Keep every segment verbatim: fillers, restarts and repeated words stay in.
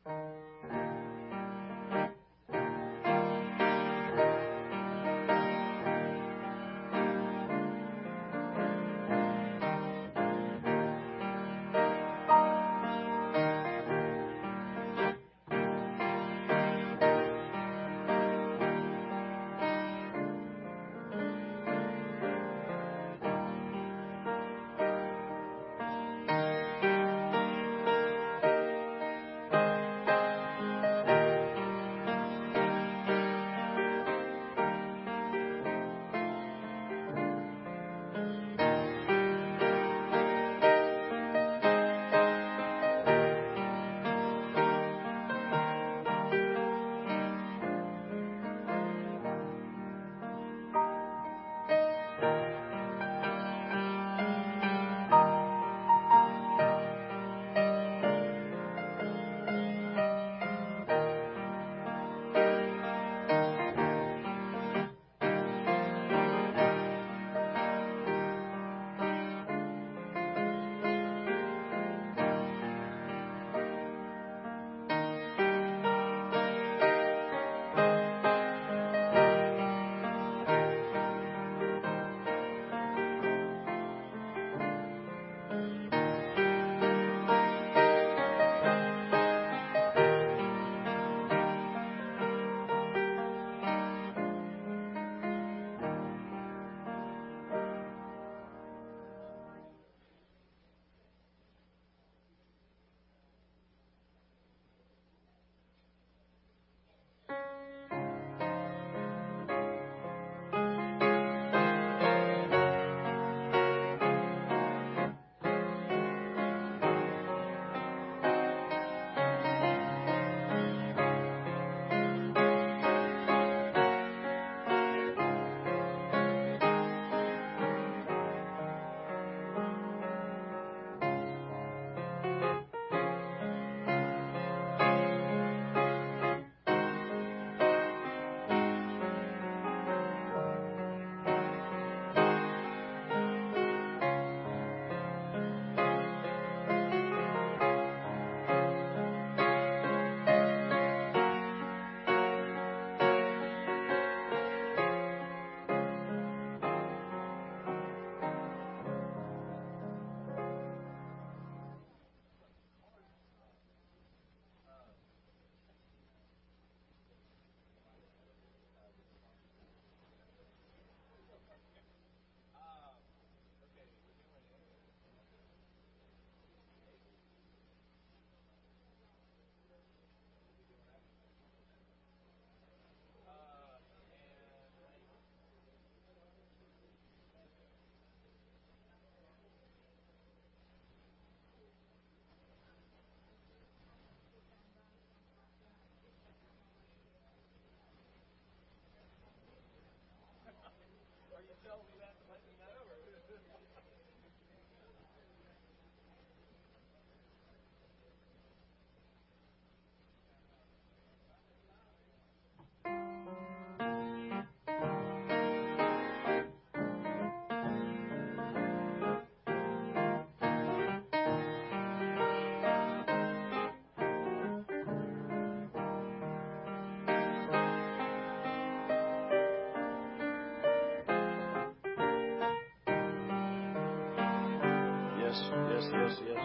Yes, yes, yes, yes.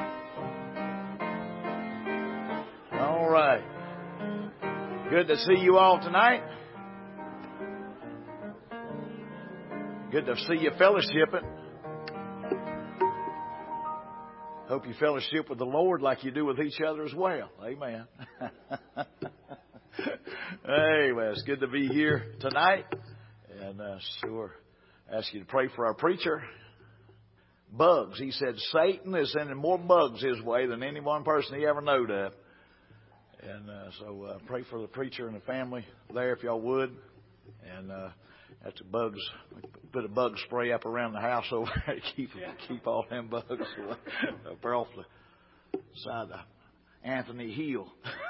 All right. Good to see you all tonight. Good to see you fellowshipping. Hope you fellowship with the Lord like you do with each other as well. Amen. Hey, well, it's good to be here tonight. And uh, sure, ask you to pray for our preacher. Bugs. He said Satan is sending more bugs his way than any one person he ever knowed of. And uh, so uh, pray for the preacher and the family there if y'all would. And uh, that's the bugs. Put a bug spray up around the house over there to keep keep all them bugs up off the side of Anthony Hill.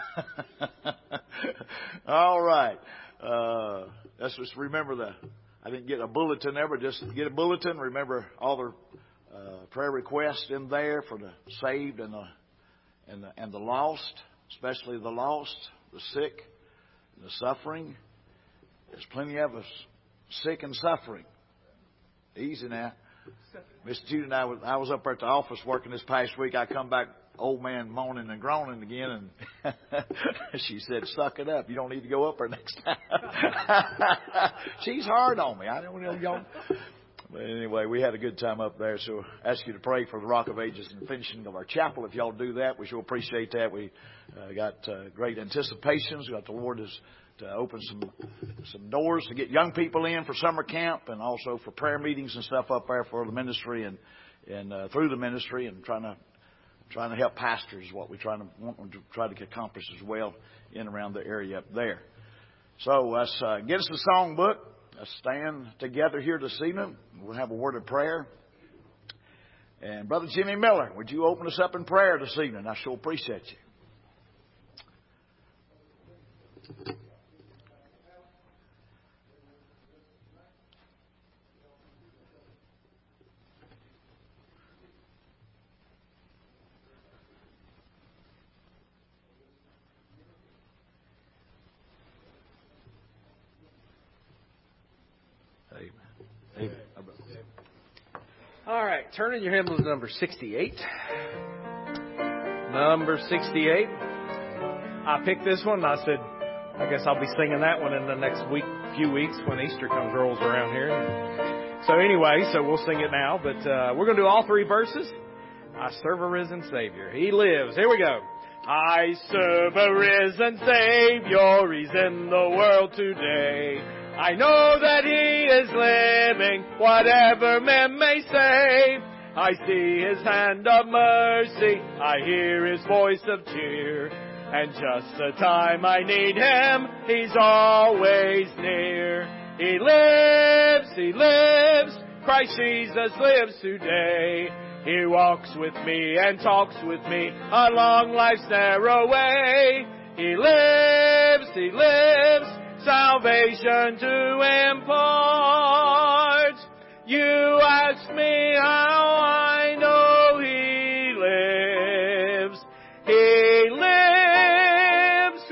All right. Uh, let's just remember the. I didn't get a bulletin ever. Just get a bulletin. Remember all the uh, prayer requests in there for the saved and the and the and the lost. especially the lost, the sick, the suffering. There's plenty of us sick and suffering. Easy now. Mister Judy and I was, I was up at the office working this past week. I come back, old man moaning and groaning again, and she said, "Suck it up. You don't need to go up there next time." She's hard on me. I don't know, y'all. But anyway, we had a good time up there. So I ask you to pray for the Rock of Ages and the finishing of our chapel. If y'all do that, we sure appreciate that. We uh, got uh, great anticipations. We got the Lord is to open some some doors to get young people in for summer camp, and also for prayer meetings and stuff up there for the ministry and and uh, through the ministry, and trying to trying to help pastors is what we trying to want them to try to accomplish as well in and around the area up there. So let's uh, get us the songbook. Let's stand together here this evening. We'll have a word of prayer. And Brother Jimmy Miller, would you open us up in prayer this evening? I sure appreciate you. All right, turn in your hymnals to number sixty-eight. Number sixty-eight. I picked this one, and I said, I guess I'll be singing that one in the next week, few weeks when Easter comes rolls around here. So anyway, so we'll sing it now, but uh, we're going to do all three verses. I serve a risen Savior. He lives. Here we go. I serve a risen Savior. He's in the world today. I know that He is living, whatever men may say. I see His hand of mercy, I hear His voice of cheer. And just the time I need Him, He's always near. He lives, He lives, Christ Jesus lives today. He walks with me and talks with me along life's narrow way. He lives, He lives, salvation to impart. You ask me how I know He lives. He lives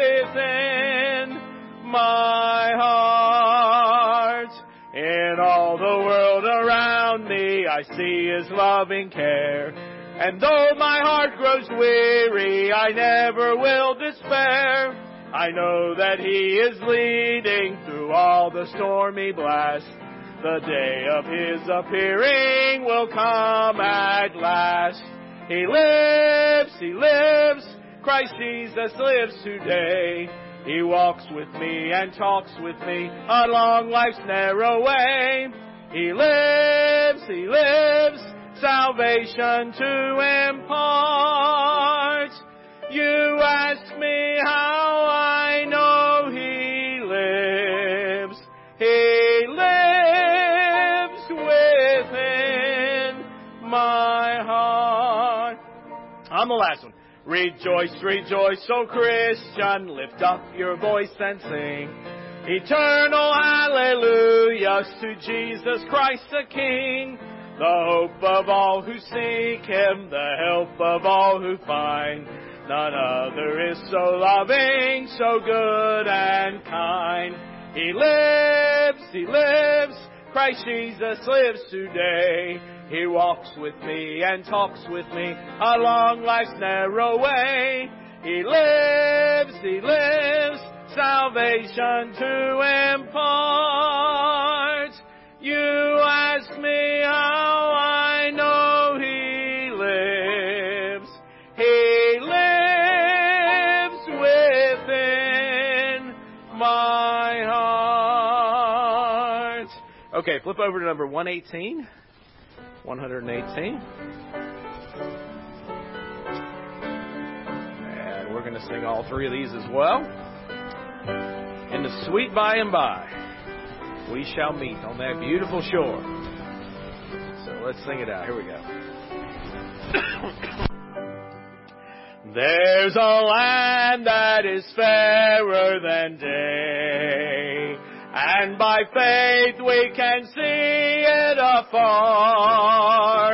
within my heart. In all the world around me, I see His loving care. And though my heart grows weary, I never will despair. I know that He is leading through all the stormy blast. The day of His appearing will come at last. He lives, He lives, Christ Jesus lives today. He walks with me and talks with me along life's narrow way. He lives, He lives, salvation to impart. You ask me how I know He lives. He lives within my heart. On the last one. Rejoice, rejoice, O Christian, lift up your voice and sing eternal hallelujahs to Jesus Christ the King, the hope of all who seek Him, the help of all who find. None other is so loving, so good and kind. He lives, He lives, Christ Jesus lives today. He walks with me and talks with me along life's narrow way. He lives, He lives, salvation to impart. You ask me how I know He lives. He lives within my heart. Okay, flip over to number one eighteen. one eighteen. And we're going to sing all three of these as well. In the sweet by and by, we shall meet on that beautiful shore. So let's sing it out. Here we go. There's a land that is fairer than day, and by faith we can see it afar.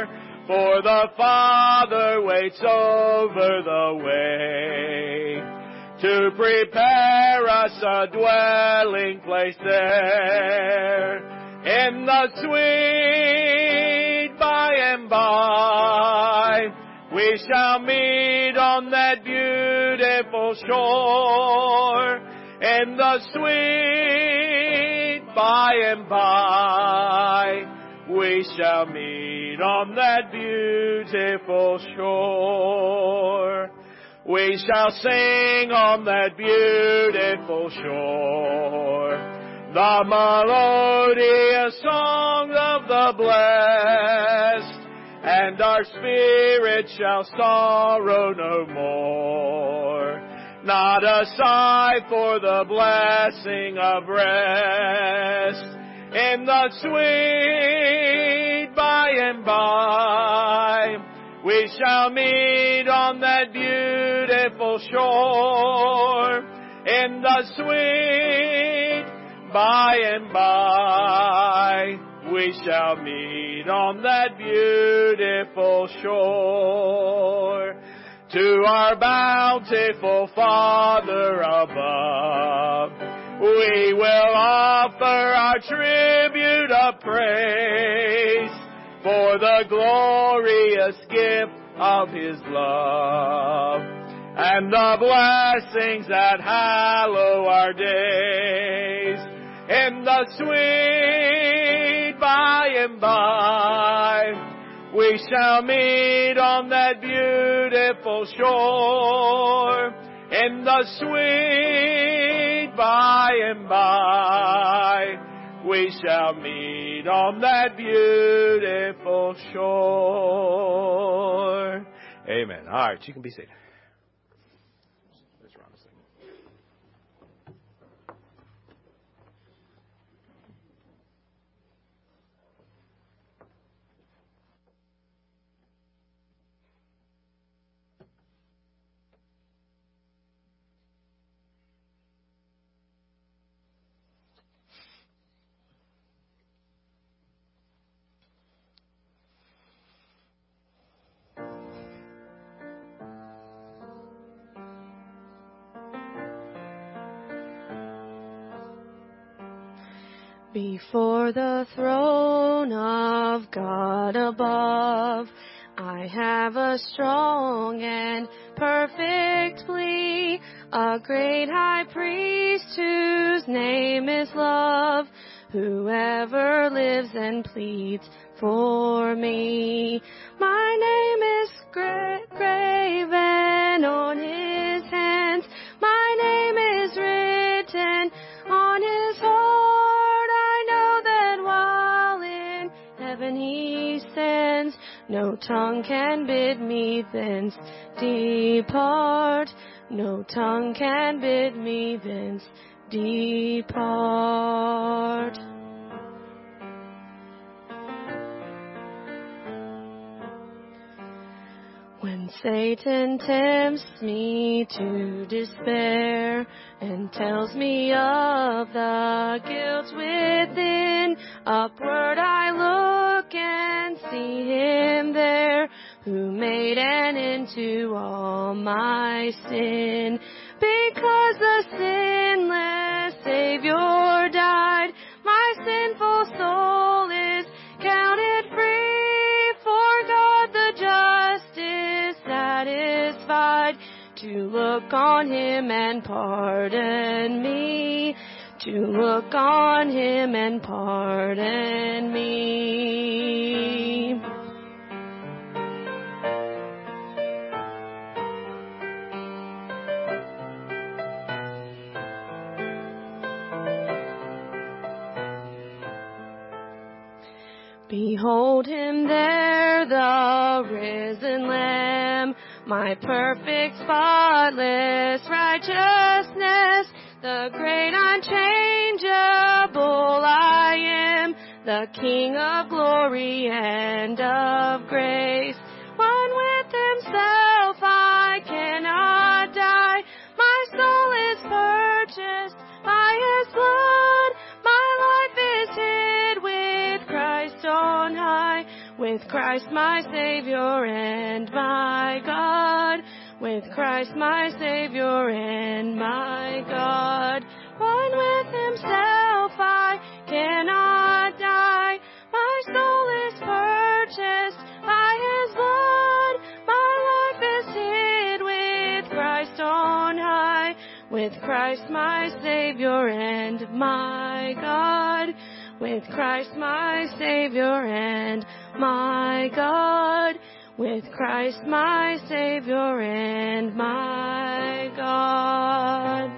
for the Father waits over the way to prepare us a dwelling place there in the sweet by and by. We shall meet on that beautiful shore in the sweet by and by. We shall meet on that beautiful shore. We shall sing on that beautiful shore the melodious song of the blessed, and our spirit shall sorrow no more. Not a sigh for the blessing of rest in the sweet by and by. We shall meet on that beautiful shore in the sweet by and by. We shall meet on that beautiful shore. To our bountiful Father above, we will offer our tribute of praise for the glorious gift of His love and the blessings that hallow our days in the sweet by and by. We shall meet on that beautiful shore in the sweet by and by. We shall meet on that beautiful shore. Amen. All right, you can be seated. Before the throne of God above, I have a strong and perfect plea, a great high priest whose name is love, whoever lives and pleads for me. My name is gra- graven on his hands, my name is written on his heart. He stands, no tongue can bid me thence depart, no tongue can bid me thence depart. When Satan tempts me to despair and tells me of the guilt within, upward I look and see Him there, who made an end to all my sin. Because the sinless Savior died, my sinful soul is counted free, for God the just is satisfied to look on Him and pardon me, to look on Him and pardon me. Behold Him there, the risen Lamb, my perfect, spotless righteousness, the great unchangeable I am, the King of glory and of grace. One with Himself I cannot die, my soul is purchased by His blood, my life is hid with Christ on high, with Christ my Savior and my God. With Christ my Savior and my God. One with Himself I cannot die. My soul is purchased by His blood. My life is hid with Christ on high. With Christ my Savior and my God. With Christ my Savior and my God. With Christ my Savior and my God.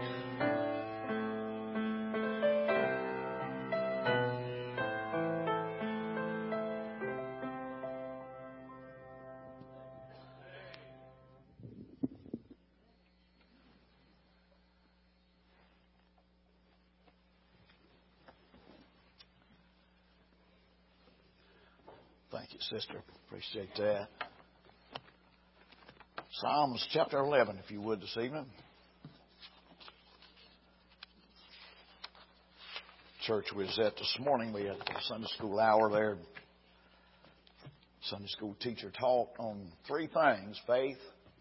Thank you, sister. Appreciate that. Psalms chapter eleven, if you would, this evening. Church we was at this morning, we had a Sunday school hour there. Sunday school teacher taught on three things: faith.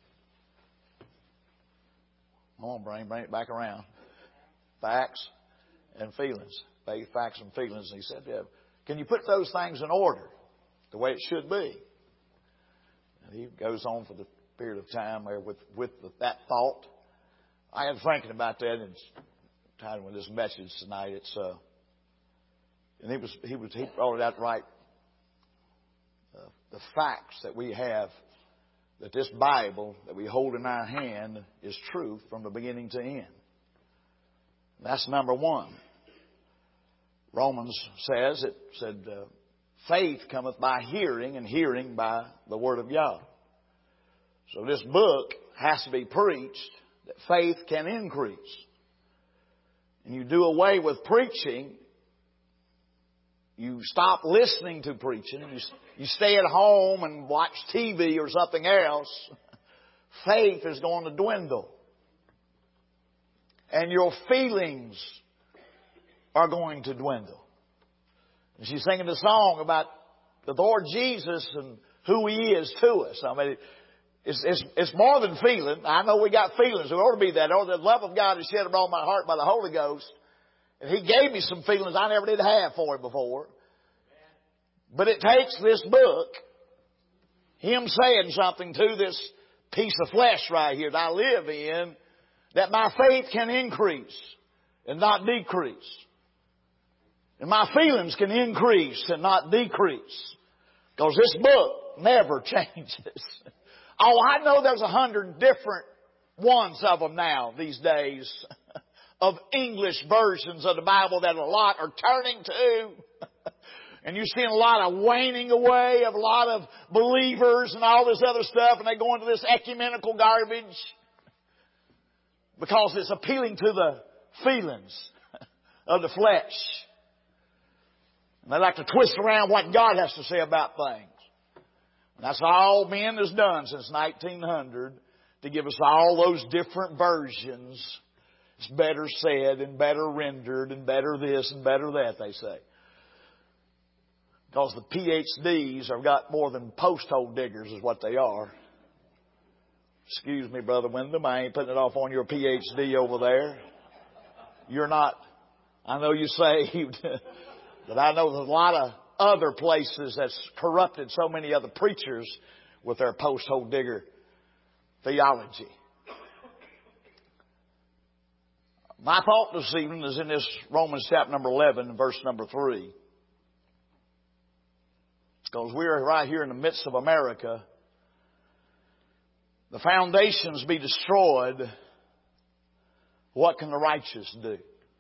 Come on, brain, bring it back around. Facts and feelings. Faith, facts, and feelings. And he said, yeah, can you put those things in order the way it should be? And he goes on for the period of time there with, with the, that thought. I had thinking about that and tied with this message tonight. It's uh, and he was he was he brought it out right. Uh, the facts that we have, that this Bible that we hold in our hand is truth from the beginning to end. That's number one. Romans says it said uh, faith cometh by hearing, and hearing by the word of God. So this book has to be preached that faith can increase. And you do away with preaching. You stop listening to preaching. You, you stay at home and watch T V or something else. Faith is going to dwindle. And your feelings are going to dwindle. And she's singing a song about the Lord Jesus and who He is to us. I mean, it's, it's, it's more than feeling. I know we got feelings. There ought to be that. Oh, the love of God is shed abroad my heart by the Holy Ghost. And He gave me some feelings I never did have for Him before. But it takes this book, Him saying something to this piece of flesh right here that I live in, that my faith can increase and not decrease. And my feelings can increase and not decrease. Because this book never changes. Oh, I know there's a hundred different ones of them now these days of English versions of the Bible that a lot are turning to. And you're seeing a lot of waning away of a lot of believers and all this other stuff, and they go into this ecumenical garbage because it's appealing to the feelings of the flesh. And they like to twist around what God has to say about things. And that's all men has done since nineteen hundred, to give us all those different versions. It's better said and better rendered and better this and better that, they say. Because the P H Ds have got more than post hole diggers is what they are. Excuse me, Brother Wyndham, I ain't putting it off on your P H D over there. You're not, I know you saved, but I know there's a lot of other places that's corrupted so many other preachers with their post hole digger theology. My thought this evening is in this Romans chapter number eleven, verse number three. Because we're right here in the midst of America. The foundations be destroyed. What can the righteous do?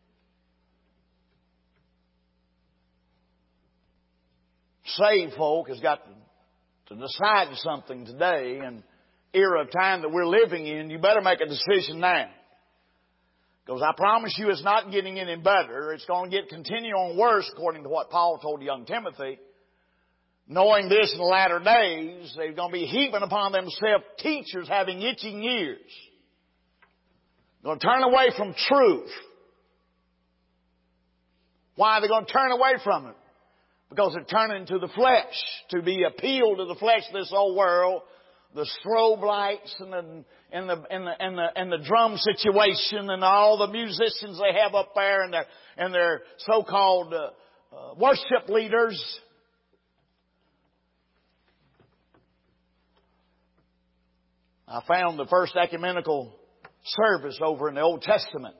Saved folk has got to decide something today, in the era of time that we're living in. You better make a decision now. Because I promise you it's not getting any better. It's going to get continue on worse, according to what Paul told young Timothy. Knowing this in the latter days, they're going to be heaping upon themselves teachers having itching ears. They're going to turn away from truth. Why are they going to turn away from it? Because they're turning to the flesh, to be appealed to the flesh of this old world. The strobe lights and the, and the, and the, and the, and the drum situation and all the musicians they have up there and their, and their so-called uh, uh, worship leaders. I found the first ecumenical service over in the Old Testament.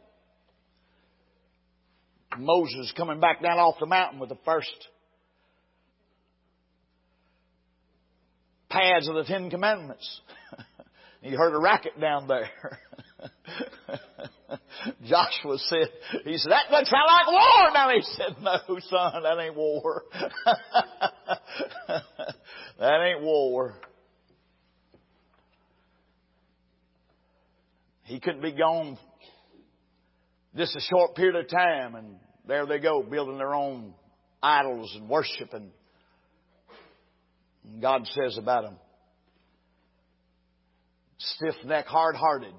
Moses coming back down off the mountain with the first pads of the Ten Commandments. He heard a racket down there. Joshua said, he said, that doesn't sound like war. Now he said, no, son, that ain't war. That ain't war. He couldn't be gone just a short period of time, and there they go, building their own idols and worshiping. And God says about them, stiff-necked, hard-hearted.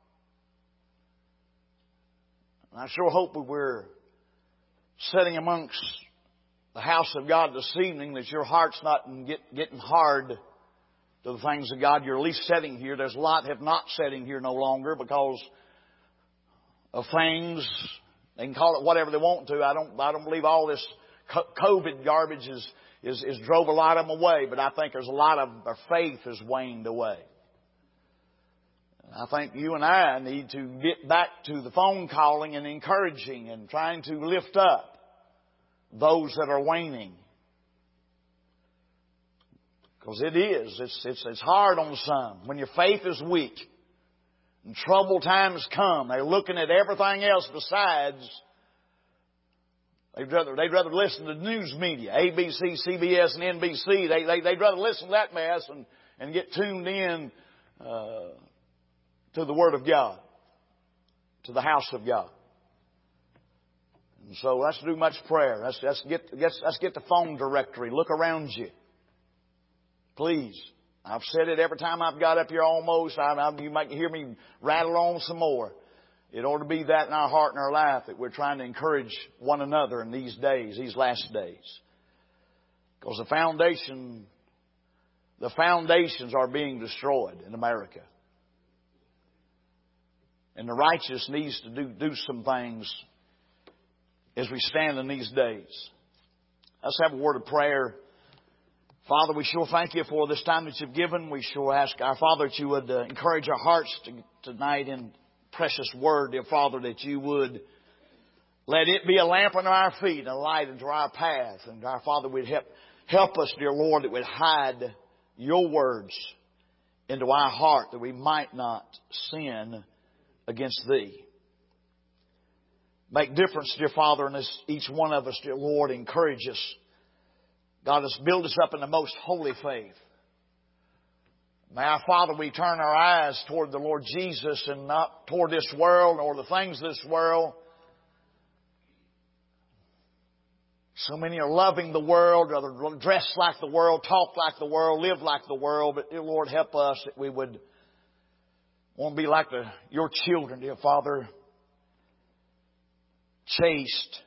And I sure hope we're sitting amongst the house of God this evening that your heart's not get, getting hard to the things of God. You're at least sitting here. There's a lot have not sitting here no longer because of things. They can call it whatever they want to. I don't. I don't believe all this COVID garbage is is, is drove a lot of them away. But I think there's a lot of their faith has waned away. I think you and I need to get back to the phone calling and encouraging and trying to lift up those that are waning. Because it is. It's, it's, it's hard on some. When your faith is weak and troubled times come, they're looking at everything else besides. They'd rather, they'd rather listen to the news media, A B C, C B S, and N B C. They, they, they'd rather listen to that mess and, and get tuned in uh, to the Word of God, to the house of God. And so let's do much prayer. Let's, let's, get, let's, let's get the phone directory. Look around you. Please. I've said it every time I've got up here almost. I, I, you might hear me rattle on some more. It ought to be that in our heart and our life that we're trying to encourage one another in these days, these last days. Because the foundation, the foundations are being destroyed in America. And the righteous needs to do, do some things as we stand in these days. Let's have a word of prayer. Father, we sure thank you for this time that you've given. We sure ask our Father that you would uh, encourage our hearts to, tonight in precious word, dear Father, that you would let it be a lamp unto our feet and a light unto our path. And our Father, would help, help us, dear Lord, that we'd hide your words into our heart that we might not sin against thee. Make difference, dear Father, in this, each one of us, dear Lord. Encourage us. God, has build us up in the most holy faith. May our Father, we turn our eyes toward the Lord Jesus and not toward this world or the things of this world. So many are loving the world, or dress like the world, talk like the world, live like the world. But dear Lord, help us that we would want to be like the, your children, dear Father. Chaste.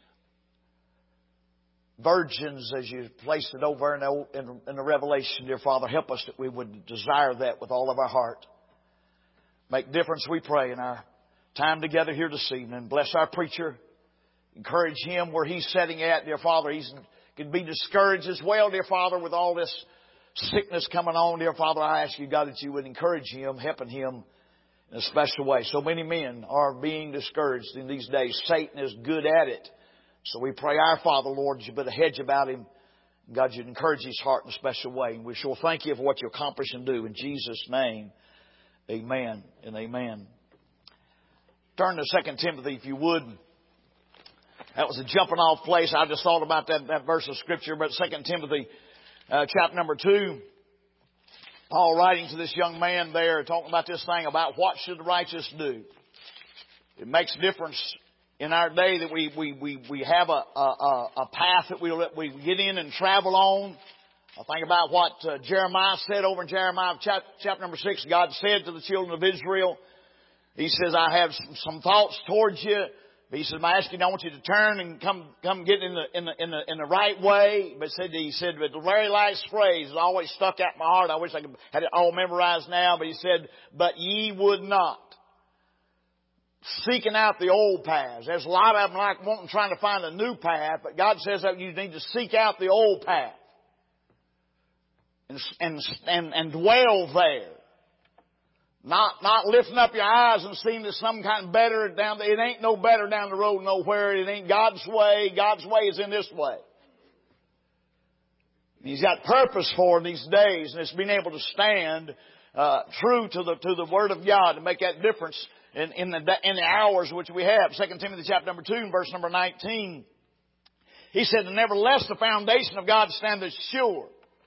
Virgins, as you placed it over in the, in, in the Revelation, dear Father, help us that we would desire that with all of our heart. Make difference, we pray, in our time together here this evening. Bless our preacher. Encourage him where he's sitting at, dear Father. He could be discouraged as well, dear Father, with all this sickness coming on, dear Father. I ask you, God, that you would encourage him, helping him in a special way. So many men are being discouraged in these days. Satan is good at it. So we pray, our Father, Lord, you put a hedge about him. God, you'd encourage his heart in a special way. And we sure thank you for what you accomplish and do. In Jesus' name, amen and amen. Turn to Second Timothy, if you would. That was a jumping off place. I just thought about that, that verse of Scripture. But Second Timothy, uh, chapter number two, Paul writing to this young man there, talking about this thing about what should the righteous do. It makes a difference in our day that we we we, we have a, a a path that we we get in and travel on. I think about what uh, Jeremiah said over in Jeremiah chapter, chapter number six. God said to the children of Israel, He says, "I have some thoughts towards you, But he said, I ask you, I want you to turn and come, come get in the, in the, in the, in the right way. But said, he said, but the very last phrase that always stuck out in my heart. I wish I could had it all memorized now. But he said, but ye would not. Seeking out the old paths. There's a lot of them like wanting, trying to find a new path. But God says that you need to seek out the old path. And, and, and, and dwell there. Not, not lifting up your eyes and seeing there's some kind of better down there. It ain't no better down the road nowhere. It ain't God's way. God's way is in this way. He's got purpose for these days, and it's being able to stand uh, true to the to the Word of God to make that difference in, in the in the hours which we have. Second Timothy chapter number two and verse number nineteen. He said, nevertheless, the foundation of God standeth sure.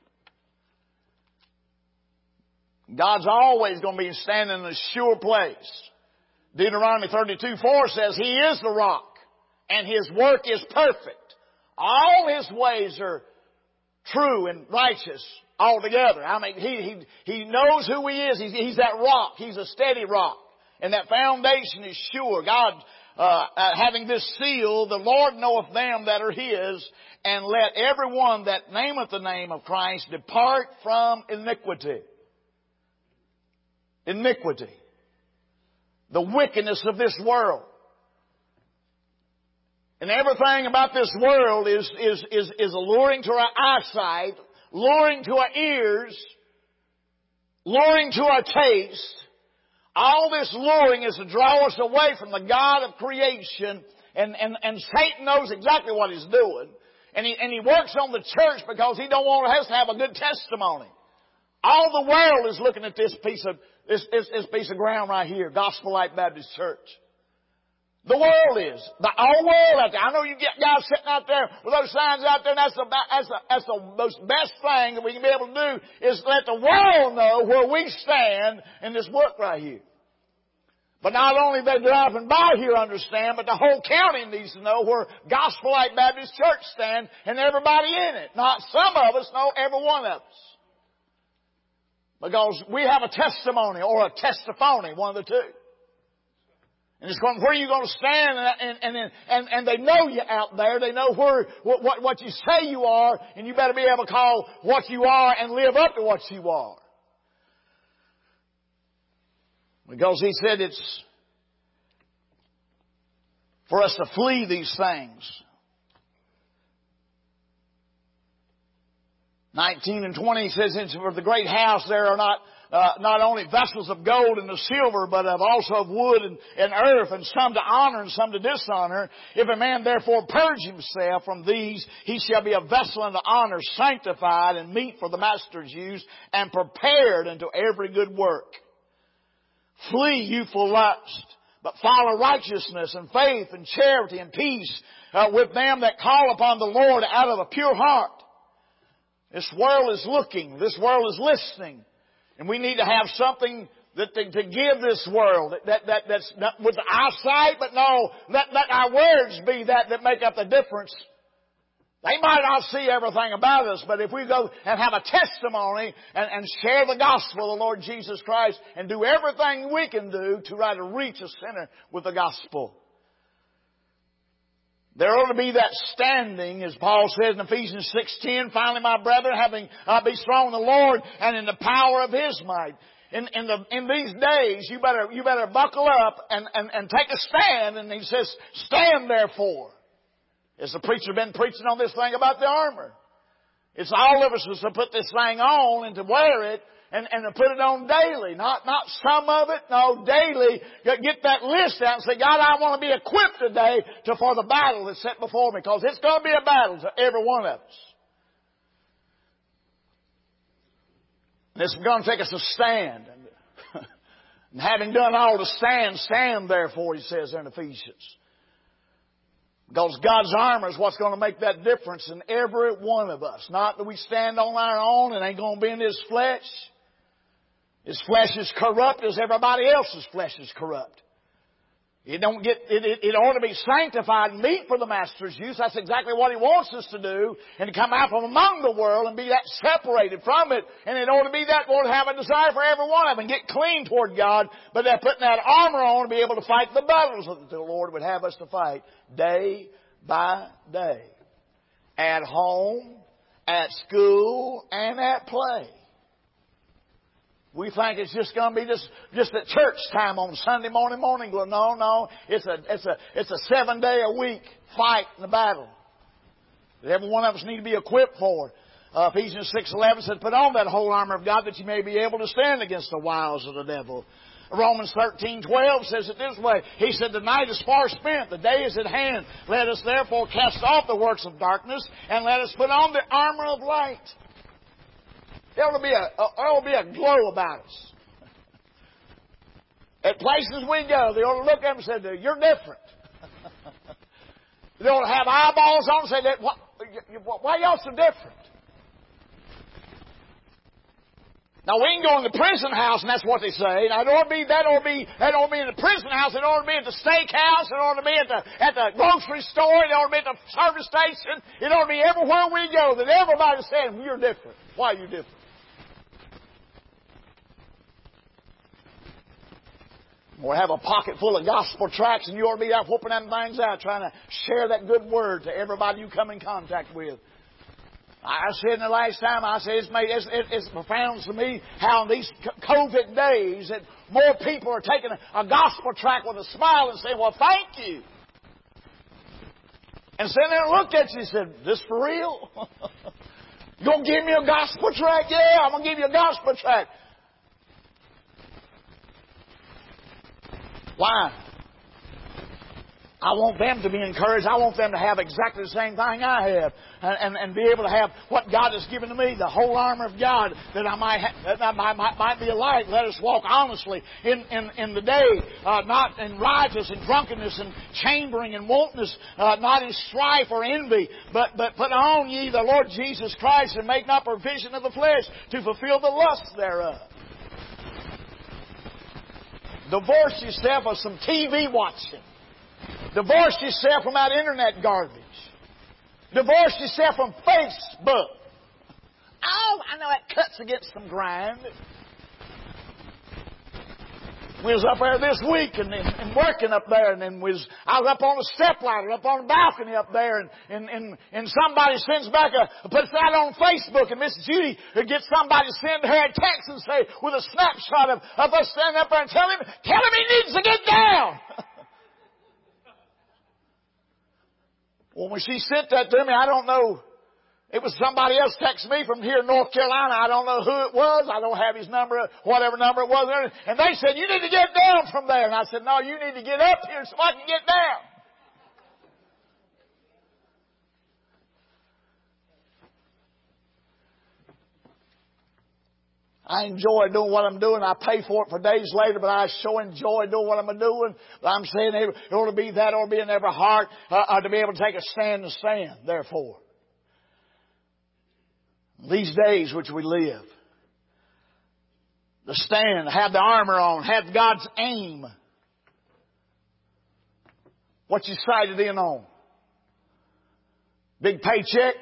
God's always going to be standing in a sure place. Deuteronomy thirty-two four says, He is the rock, and His work is perfect. All His ways are true and righteous altogether. I mean, He He, he knows who He is. He's, he's that rock. He's a steady rock. And that foundation is sure. God, uh, uh, having this seal, the Lord knoweth them that are His, and let everyone that nameth the name of Christ depart from iniquity. Iniquity. The wickedness of this world. And everything about this world is, is, is, is alluring to our eyesight, luring to our ears, luring to our taste. All this luring is to draw us away from the God of creation. And, and, and Satan knows exactly what he's doing. And he, and he works on the church because he don't want us to have a good testimony. All the world is looking at this piece of This, this, this piece of ground right here, Gospel Light Baptist Church. The world is. The whole world out there. I know you get guys sitting out there with those signs out there, and that's the, that's the, that's the most best thing that we can be able to do is let the world know where we stand in this work right here. But not only they driving by here understand, but the whole county needs to know where Gospel Light Baptist Church stands and everybody in it. Not some of us, no, every one of us. Because we have a testimony or a testifony, one of the two. And it's going, where are you going to stand? And, and, and, and they know you out there. They know where, what, what, what you say you are. And you better be able to call what you are and live up to what you are. Because He said it's for us to flee these things. nineteen and twenty says, for the great house there are not uh, not only vessels of gold and of silver, but of also of wood and, and earth, and some to honor and some to dishonor. If a man therefore purge himself from these, he shall be a vessel unto honor, sanctified and meet for the master's use, and prepared unto every good work. Flee youthful lust, but follow righteousness and faith and charity and peace uh, with them that call upon the Lord out of a pure heart. This world is looking. This world is listening. And we need to have something that to, to give this world. That, that, that's not with the eyesight, but no, let, let our words be that that make up the difference. They might not see everything about us, but if we go and have a testimony and, and share the gospel of the Lord Jesus Christ and do everything we can do to try to reach a sinner with the gospel. There ought to be that standing, as Paul says in Ephesians six ten, finally, my brethren, having uh, be strong in the Lord and in the power of His might. In, in, the, in these days, you better, you better buckle up and, and, and take a stand. And he says, stand therefore. As the preacher been preaching on this thing about the armor. It's all of us is to put this thing on and to wear it. And, and to put it on daily, not, not some of it, no, daily. Get that list out and say, God, I want to be equipped today to, for the battle that's set before me, because it's going to be a battle to every one of us. And it's going to take us to stand. And, and having done all to stand, stand therefore, he says there in Ephesians. Because God's armor is what's going to make that difference in every one of us. Not that we stand on our own and ain't going to be in His flesh. His flesh is corrupt as everybody else's flesh is corrupt. It don't get, it, it, it ought to be sanctified and meet for the Master's use. That's exactly what He wants us to do. And to come out from among the world and be that separated from it. And it ought to be that, ought to have a desire for every one of them and get clean toward God. But they're putting that armor on to be able to fight the battles that the Lord would have us to fight day by day. At home, at school, and at play. We think it's just going to be just, just at church time on Sunday morning morning. No, no. It's a, it's a, it's a seven day a week fight in the battle that every one of us need to be equipped for. Uh, Ephesians six eleven says, put on that whole armor of God that you may be able to stand against the wiles of the devil. Romans thirteen twelve says it this way. He said, the night is far spent, the day is at hand. Let us therefore cast off the works of darkness and let us put on the armor of light. There ought to be a, there ought to be a glow about us. At places we go, they ought to look at them and say, you're different. They ought to have eyeballs on them and say, that, why y'all so different? Now we can go in the prison house, and that's what they say. Now it ought to be that ought to be that ought to be in the prison house. It ought to be at the steakhouse. It ought to be at the at the grocery store. It ought to be at the service station. It ought to be everywhere we go that everybody's saying, well, you're different. Why are you different? Or have a pocket full of gospel tracts, and you ought to be out whooping them things out, trying to share that good word to everybody you come in contact with. I said in the last time, I said it's made it's, it's profound to me how in these COVID days that more people are taking a, a gospel tract with a smile and saying, "Well, thank you." And sitting there and looked at you and said, "This for real? You gonna give me a gospel tract? Yeah, I'm gonna give you a gospel tract." Why? I want them to be encouraged. I want them to have exactly the same thing I have. And, and, and be able to have what God has given to me, the whole armor of God, that I might ha- that I might, might, might be a light. Let us walk honestly in, in, in the day, uh, not in riotous and drunkenness and chambering and wantonness, uh, not in strife or envy, but, but put on ye the Lord Jesus Christ and make not provision of the flesh to fulfill the lust thereof. Divorce yourself of some T V watching. Divorce yourself from that internet garbage. Divorce yourself from Facebook. Oh, I know that cuts against some grind. We was up there this week and, and, and working up there, and then we was, I was up on a step ladder, up on a balcony up there, and, and, and, and somebody sends back a, puts that on Facebook, and Miss Judy would get somebody to send her a text and say, with a snapshot of, of us standing up there and tell him, tell him he needs to get down. Well, when she sent that to me, I don't know. It was somebody else texted me from here in North Carolina. I don't know who it was. I don't have his number, whatever number it was. And they said, you need to get down from there. And I said, no, you need to get up here so I can get down. I enjoy doing what I'm doing. I pay for it for days later, but I sure enjoy doing what I'm doing. But I'm saying it ought to be that, ought to be in every heart, uh, uh, to be able to take a stand and stand, therefore. These days which we live, the stand, have the armor on, have God's aim. What you sighted in on? Big paycheck?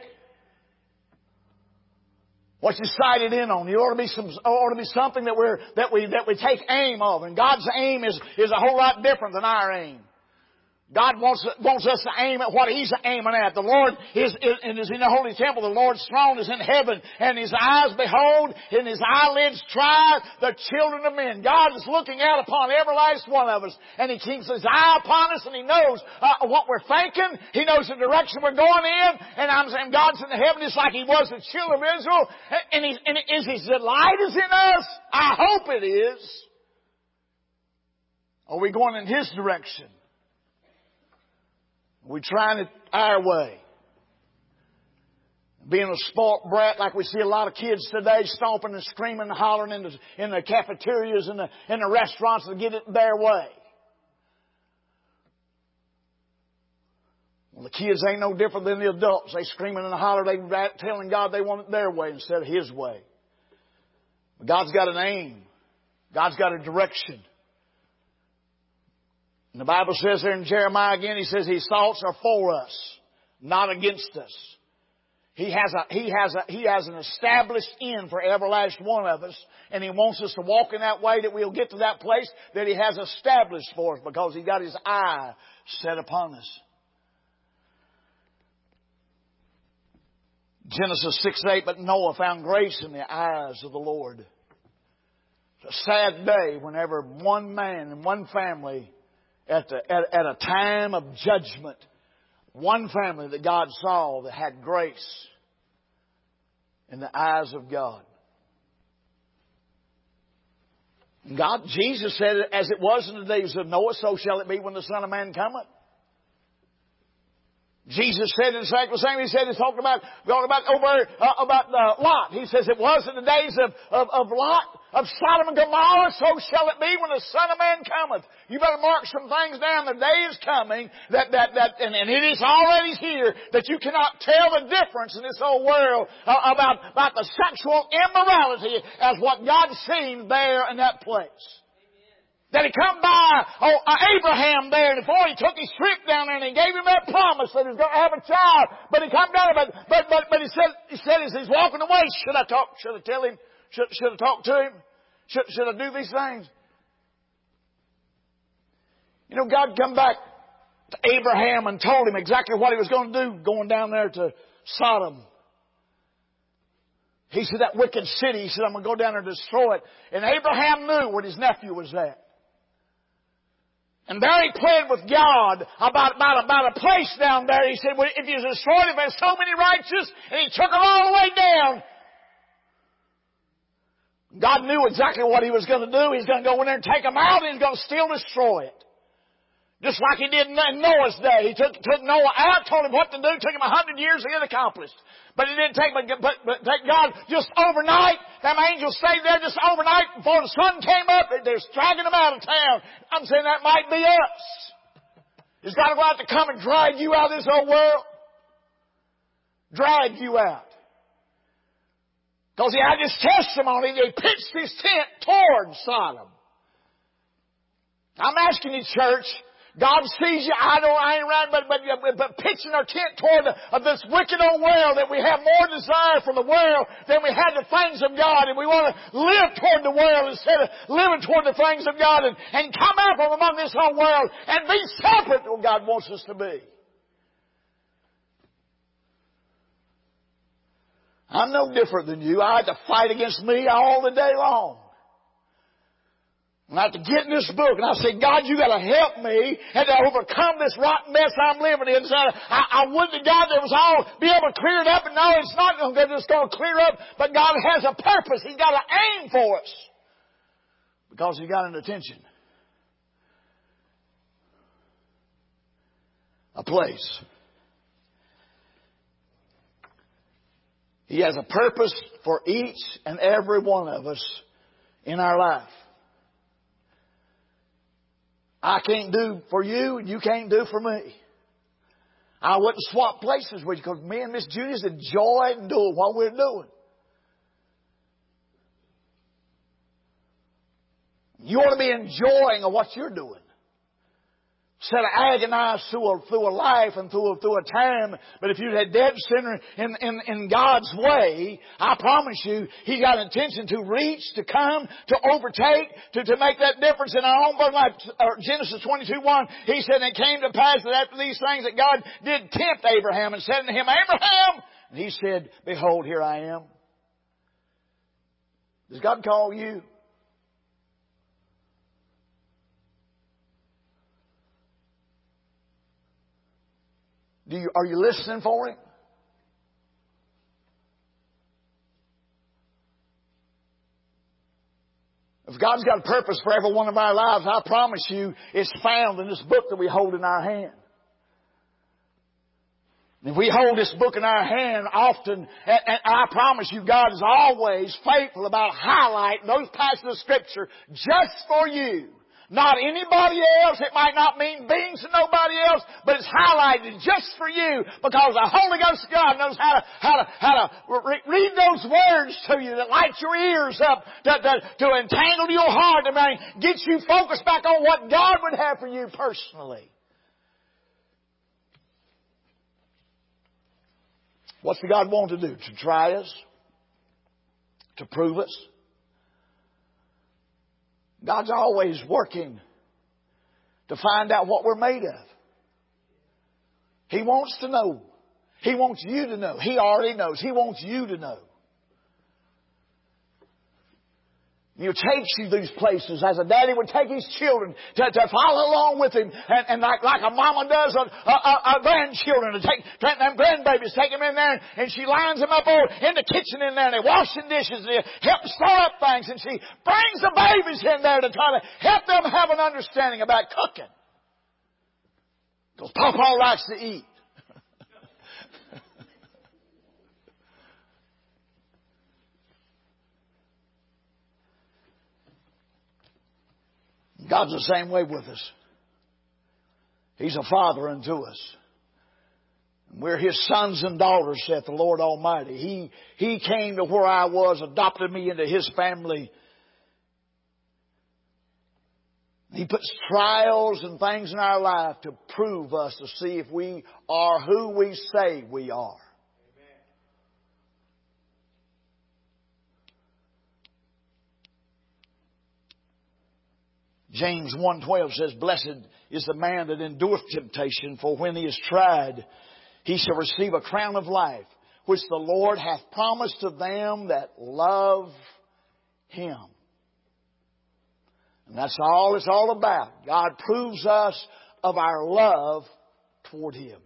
What you sighted in on? You ought to be some, ought to be something that we're that we that we take aim of, and God's aim is is a whole lot different than our aim. God wants, wants us to aim at what He's aiming at. The Lord is, is, is in the holy temple. The Lord's throne is in heaven. And His eyes behold, and His eyelids try the children of men. God is looking out upon every last one of us. And He keeps His eye upon us, and He knows uh, what we're thinking. He knows the direction we're going in. And I'm saying God's in the heaven just like He was the children of Israel. And, he, and is His delight is in us? I hope it is. Are we going in His direction? We're trying it our way. Being a spoilt brat like we see a lot of kids today, stomping and screaming and hollering in the, in the cafeterias and the, in the restaurants to get it their way. Well, the kids ain't no different than the adults. They screaming and hollering, they telling God they want it their way instead of His way. But God's got an aim. God's got a direction. And the Bible says there in Jeremiah again, He says His thoughts are for us, not against us. He has a, He has a, He has an established end for every last one of us. And He wants us to walk in that way that we'll get to that place that He has established for us because He got His eye set upon us. Genesis six eight, but Noah found grace in the eyes of the Lord. It's a sad day whenever one man and one family at, the, at, at a time of judgment, one family that God saw that had grace in the eyes of God. God, Jesus said, as it was in the days of Noah, so shall it be when the Son of Man cometh. Jesus said in the same, He said, He talked about, talked about over, uh, about uh, Lot. He says, it was in the days of, of, of Lot, of Sodom and Gomorrah, so shall it be when the Son of Man cometh. You better mark some things down. The day is coming that, that, that, and, and it is already here, that you cannot tell the difference in this whole world uh, about, about the sexual immorality as what God seen there in that place. That He come by oh, Abraham there, and before He took his trip down there, and He gave him that promise that He was going to have a child. But He come down, but but but, but He said He said as He's walking away, should I talk? Should I tell him? Should should I talk to him? Should should I do these things? You know, God come back to Abraham and told him exactly what He was going to do, going down there to Sodom. He said that wicked city. He said, I'm going to go down there and destroy it. And Abraham knew where his nephew was at. And there he pled with God about, about, about a place down there. He said, well, if you destroyed it, there's so many righteous, and He took them all the way down. God knew exactly what He was going to do. He's going to go in there and take them out, and He's going to still destroy it. Just like He did in Noah's day. He took, took Noah out, told him what to do, took him a hundred years to get accomplished. But it didn't take, but, but, but take God just overnight. Them angels stayed there just overnight before the sun came up. They're dragging them out of town. I'm saying that might be us. He's got to go out to come and drag you out of this whole world. Drag you out. Because he had this testimony that He pitched His tent toward Sodom. I'm asking you, church, God sees you. I don't, I ain't right, but, but, but pitching our tent toward the, of this wicked old world, that we have more desire for the world than we have the things of God. And we want to live toward the world instead of living toward the things of God, and, and come out from among this whole world and be separate what God wants us to be. I'm no different than you. I have to fight against me all the day long. And I have to get in this book, and I say, God, you got to help me and to overcome this rotten mess I'm living in. So I, I would to God there was all be able to clear it up, and no, it's not going to just going to clear up. But God has a purpose. He's got an aim for us because He got an attention, a place. He has a purpose for each and every one of us in our life. I can't do for you, and you can't do for me. I wouldn't swap places with you because me and Miss Judy's enjoy doing what we're doing. You ought to be enjoying of what you're doing. Instead of agonize through a, through a life and through a, through a time. But if you're a dead sinner in, in, in God's way, I promise you, He got intention to reach, to come, to overtake, to, to make that difference in our own life. Genesis twenty-two one, He said, and it came to pass that after these things that God did tempt Abraham and said unto him, Abraham! And he said, behold, here I am. Does God call you? Do you, are you listening for Him? If God's got a purpose for every one of our lives, I promise you it's found in this book that we hold in our hand. If we hold this book in our hand often, and, and I promise you God is always faithful about highlighting those passages of Scripture just for you. Not anybody else. It might not mean beings to nobody else, but it's highlighted just for you because the Holy Ghost of God knows how to, how to, how to re- read those words to you that light your ears up, to, to, to entangle your heart, to get you focused back on what God would have for you personally. What's the God want to do? To try us? To prove us? God's always working to find out what we're made of. He wants to know. He wants you to know. He already knows. He wants you to know. He takes you these places as a daddy would take his children to, to follow along with him. And, and like, like a mama does a, a, a grandchildren, to take them grandbabies, take them in there, and she lines them up over in the kitchen in there, and they're washing dishes, and they help start up things, and she brings the babies in there to try to help them have an understanding about cooking. Because Papa likes to eat. God's the same way with us. He's a father unto us. We're His sons and daughters, saith the Lord Almighty. He, He came to where I was, adopted me into His family. He puts trials and things in our life to prove us, to see if we are who we say we are. James one twelve says, Blessed is the man that endureth temptation, for when he is tried, he shall receive a crown of life, which the Lord hath promised to them that love Him. And that's all it's all about. God proves us of our love toward Him.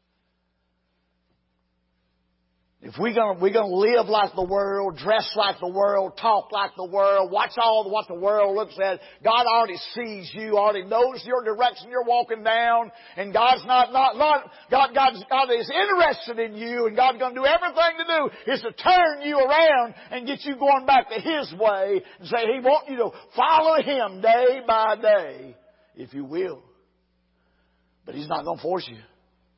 If we're going we're going to live like the world, dress like the world, talk like the world, watch all what the world looks at, God already sees you, already knows your direction you're walking down, and God's not, not, not God, God's, God is interested in you, and God's going to do everything to do is to turn you around and get you going back to His way and say He wants you to follow Him day by day, if you will. But He's not going to force you.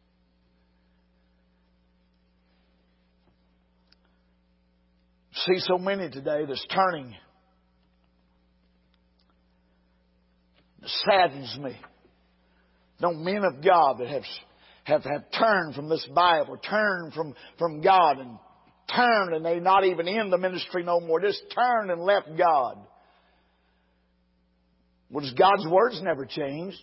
See so many today that's turning. It saddens me. No men of God that have, have, have turned from this Bible, turned from, from God and turned, and they're not even in the ministry no more. Just turned and left God. Well, God's words never changed.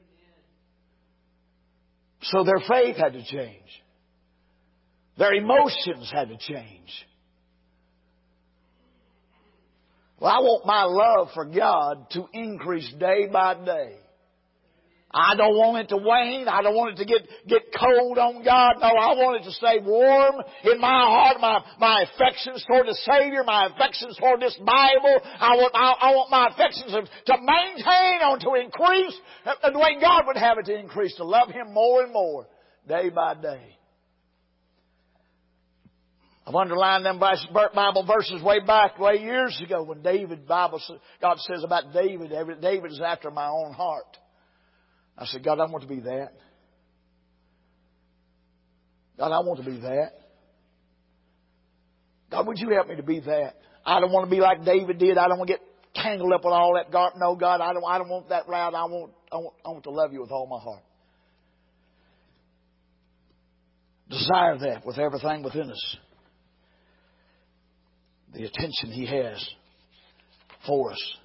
So their faith had to change. Their emotions had to change. Well, I want my love for God to increase day by day. I don't want it to wane. I don't want it to get, get cold on God. No, I want it to stay warm in my heart. My, my affections toward the Savior, my affections toward this Bible. I want, I, I want my affections to, to maintain or to increase the way God would have it to increase, to love Him more and more day by day. I've underlined them Bible verses way back, way years ago when David, Bible, God says about David, David is after my own heart. I said, God, I want to be that. God, I want to be that. God, would you help me to be that? I don't want to be like David did. I don't want to get tangled up with all that. God, no, God, I don't, I don't want that route. I want, I want, I want to love you with all my heart. Desire that with everything within us. The attention He has for us.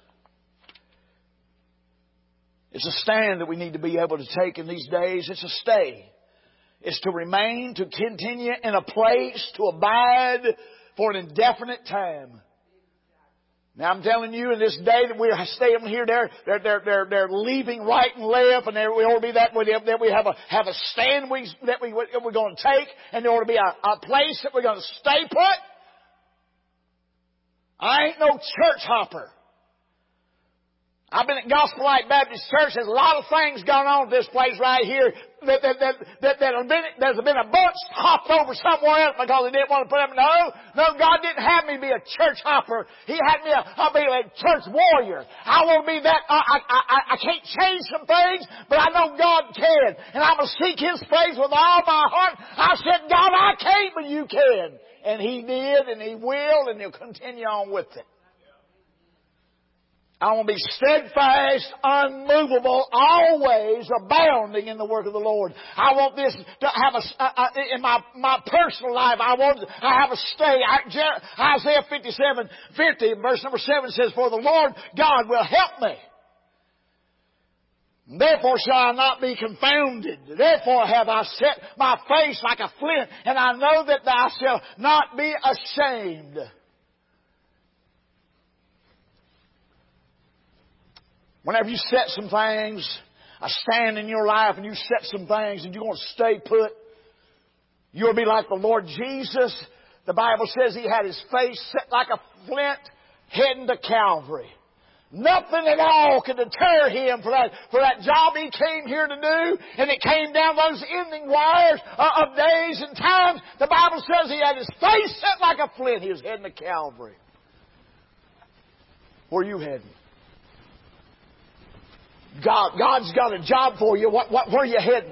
It's a stand that we need to be able to take in these days. It's a stay. It's to remain, to continue in a place, to abide for an indefinite time. Now I'm telling you, in this day that we're staying here, they're they're they're they're, they're leaving right and left, and there ought to be that that we have a have a stand we that we that we're going to take, and there ought to be a, a place that we're going to stay put. I ain't no church hopper. I've been at Gospel Light Baptist Church. There's a lot of things going on at this place right here. That, that, that, that, that have been, there's been a bunch hopped over somewhere else because they didn't want to put them. No, no, God didn't have me be a church hopper. He had me a, I'll be a church warrior. I want to be that. I, I, I, I can't change some things, but I know God can. And I'm going to seek His face with all my heart. I said, God, I can't, but you can. And He did, and He will, and He'll continue on with it. I want to be steadfast, unmovable, always abounding in the work of the Lord. I want this to have a, uh, in my, my personal life, I want to I have a stay. I, Isaiah fifty-seven fifty, verse number seven says, for the Lord God will help me. Therefore shall I not be confounded. Therefore have I set my face like a flint, and I know that I shall not be ashamed. Whenever you set some things, a stand in your life, and you set some things, and you're going to stay put, you'll be like the Lord Jesus. The Bible says He had His face set like a flint heading to Calvary. Nothing at all could deter Him for that, for that job He came here to do. And it came down those ending wires of days and times. The Bible says He had His face set like a flint. He was heading to Calvary. Where are you heading? God, God's got a job for you. What, what, where are you heading?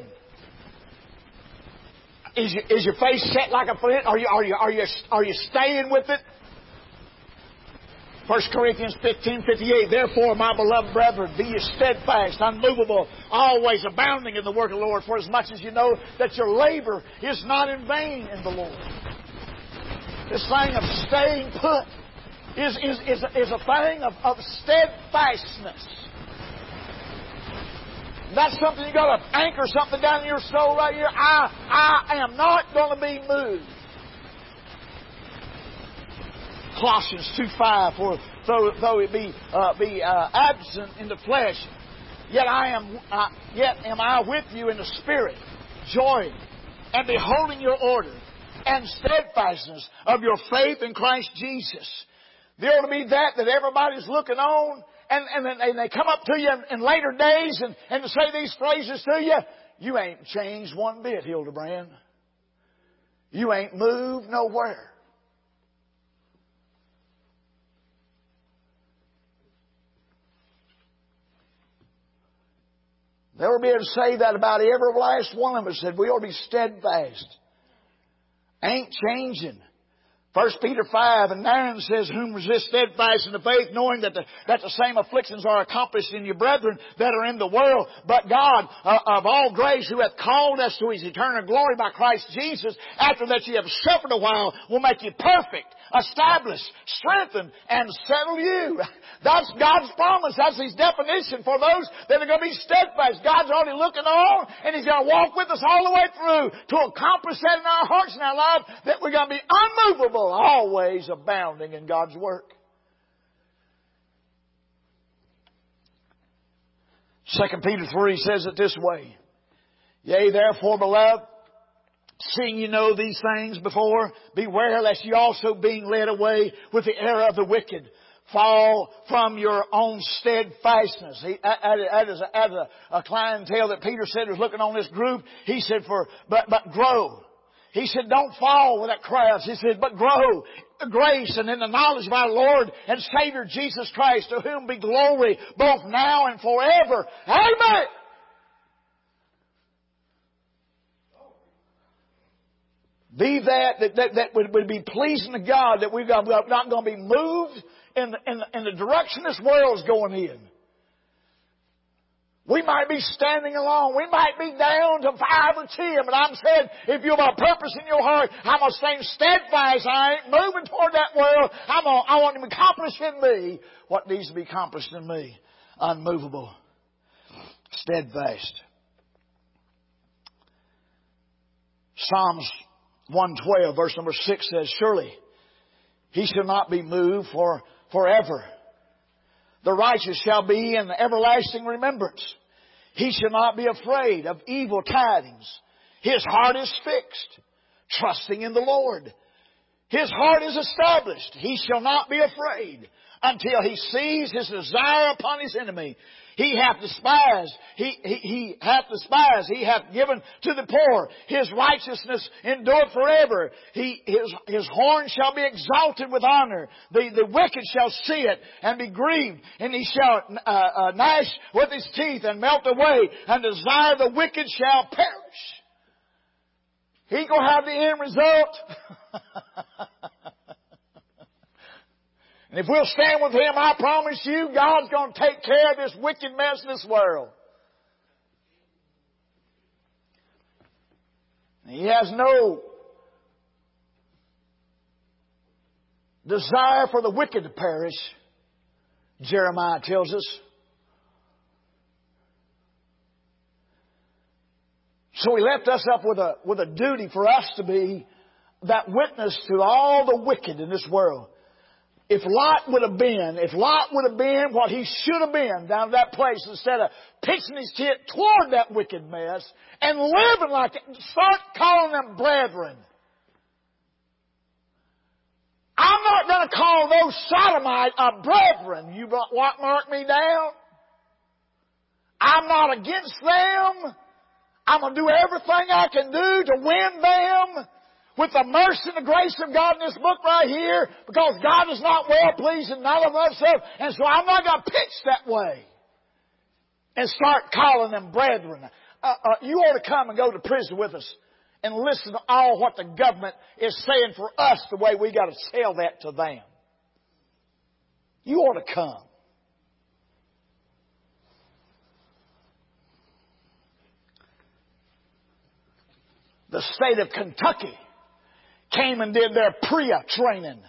Is, you, is your face set like a flint? Are you, are you, are you, are you staying with it? First Corinthians fifteen fifty-eight. Therefore, my beloved brethren, be ye steadfast, unmovable, always abounding in the work of the Lord, for as much as you know that your labor is not in vain in the Lord. This thing of staying put is, is, is, is a thing of, of steadfastness. That's something you got to anchor something down in your soul right here. I, I am not going to be moved. Colossians two five, for though, though it be uh, be uh, absent in the flesh, yet I am uh, yet am I with you in the spirit, joy, and beholding your order and steadfastness of your faith in Christ Jesus. There ought to be that that everybody's looking on. And, and, and they come up to you in, in later days and, and to say these phrases to you. You ain't changed one bit, Hildebrand. You ain't moved nowhere. They will be able to say that about every last one of us. That we ought to be steadfast. Ain't changing. First Peter five and nine says, whom resist steadfast in the faith, knowing that the, that the same afflictions are accomplished in your brethren that are in the world. But God, uh, of all grace, who hath called us to His eternal glory by Christ Jesus, after that ye have suffered a while, will make you perfect, establish, strengthen, and settle you. That's God's promise. That's His definition for those that are going to be steadfast. God's already looking on, and He's going to walk with us all the way through to accomplish that in our hearts and our lives, that we're going to be unmovable, always abounding in God's work. Second Peter three says it this way. Yea, therefore, beloved, seeing you know these things before, beware lest ye also being led away with the error of the wicked, fall from your own steadfastness. He, that is, a, that is a, a clientele that Peter said was looking on this group. He said, "For but but grow." He said, "Don't fall with that crowd." He said, "But grow grace and in the knowledge of our Lord and Savior Jesus Christ, to whom be glory both now and forever." Amen. Be that that, that, that would, would be pleasing to God, that we're not going to be moved in the, in, the, in the direction this world's going in. We might be standing alone. We might be down to five or ten. But I'm saying, if you have a purpose in your heart, I'm going to stay steadfast. I ain't moving toward that world. I'm going to, I want Him to accomplish in me what needs to be accomplished in me. Unmovable. Steadfast. Psalms one twelve, verse number six says, surely He shall not be moved for forever. The righteous shall be in everlasting remembrance. He shall not be afraid of evil tidings. His heart is fixed, trusting in the Lord. His heart is established. He shall not be afraid until he sees his desire upon his enemy. He hath despised, he, he, he hath despised, he hath given to the poor. His righteousness endureth forever. He, his, his horn shall be exalted with honor. The, the wicked shall see it and be grieved, and he shall uh, uh, gnash with his teeth and melt away, and the desire of the wicked shall perish. He gonna have the end result. And if we'll stand with Him, I promise you, God's going to take care of this wicked mess in this world. He has no desire for the wicked to perish, Jeremiah tells us. So He left us up with a, with a duty for us to be that witness to all the wicked in this world. If Lot would have been, if Lot would have been what he should have been down at that place, instead of pitching his tent toward that wicked mess and living like it, start calling them brethren. I'm not going to call those Sodomites a brethren. You what, mark me down? I'm not against them. I'm going to do everything I can do to win them with the mercy and the grace of God in this book right here, because God is not well pleased in none of us. And so I'm not going to pitch that way and start calling them brethren. Uh, uh, you ought to come and go to prison with us and listen to all what the government is saying for us, the way we got to tell that to them. You ought to come. The state of Kentucky came and did their P R I A training.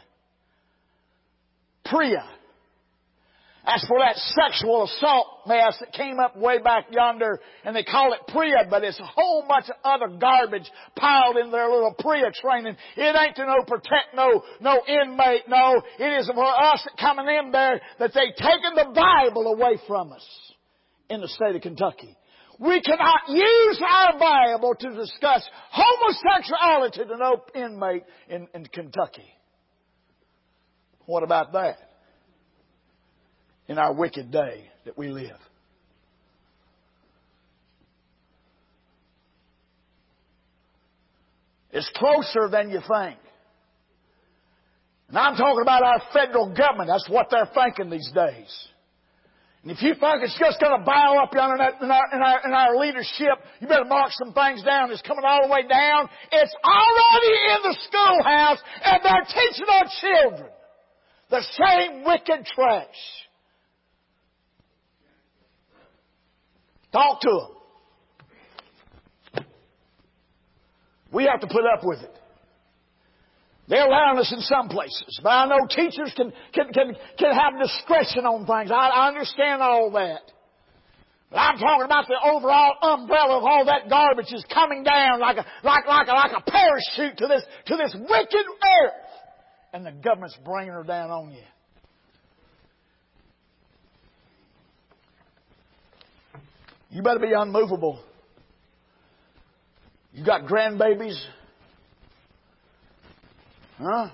P R I A. That's for that sexual assault mess that came up way back yonder, and they call it P R I A, but it's a whole bunch of other garbage piled in their little P R I A training. It ain't to no protect no, no inmate, no. It is for us that coming in there that they taken the Bible away from us in the state of Kentucky. We cannot use our Bible to discuss homosexuality to no inmate in, in Kentucky. What about that? In our wicked day that we live. It's closer than you think. And I'm talking about our federal government. That's what they're thinking these days. And if you think it's just going to bow up yonder in our, in, our, in, our, in our leadership, you better mark some things down. It's coming all the way down. It's already in the schoolhouse, and they're teaching our children the same wicked trash. Talk to them. We have to put up with it. They're allowing us in some places. But I know teachers can, can, can, can have discretion on things. I, I understand all that. But I'm talking about the overall umbrella of all that garbage is coming down like a, like, like a, like a parachute to this, to this wicked earth. And the government's bringing her down on you. You better be unmovable. You got grandbabies. Huh?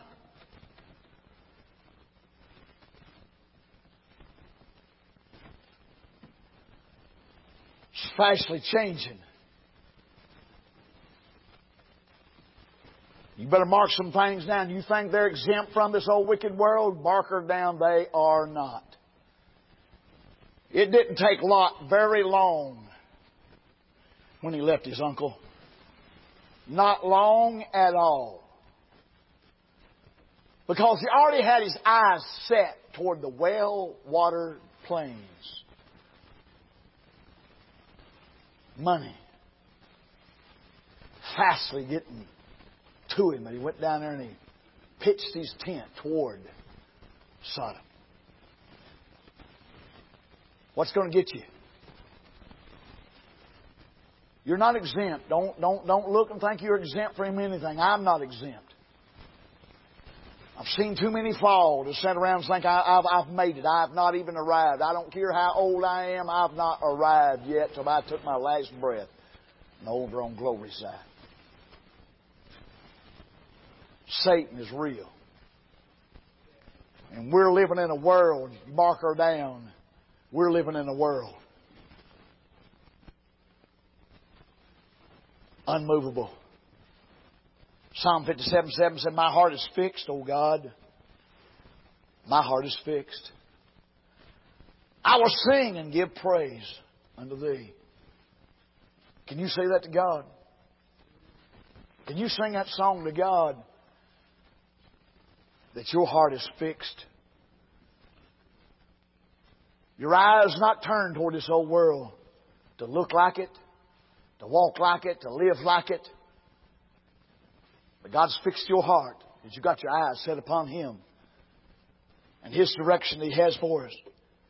It's fastly changing. You better mark some things down. You think they're exempt from this old wicked world? Mark her down. They are not. It didn't take Lot very long when he left his uncle. Not long at all. Because he already had his eyes set toward the well-watered plains. Money. Fastly getting to him. But he went down there and he pitched his tent toward Sodom. What's going to get you? You're not exempt. Don't, don't, don't look and think you're exempt from anything. I'm not exempt. I've seen too many fall to sit around and think I, I've, I've made it. I've not even arrived. I don't care how old I am. I've not arrived yet till I took my last breath. And over on glory side. Satan is real. And we're living in a world, mark her down, we're living in a world unmovable. Psalm fifty-seven seven said, my heart is fixed, O God. My heart is fixed. I will sing and give praise unto Thee. Can you say that to God? Can you sing that song to God? That your heart is fixed. Your eyes not turned toward this old world to look like it, to walk like it, to live like it. But God's fixed your heart as you got your eyes set upon Him and His direction that He has for us.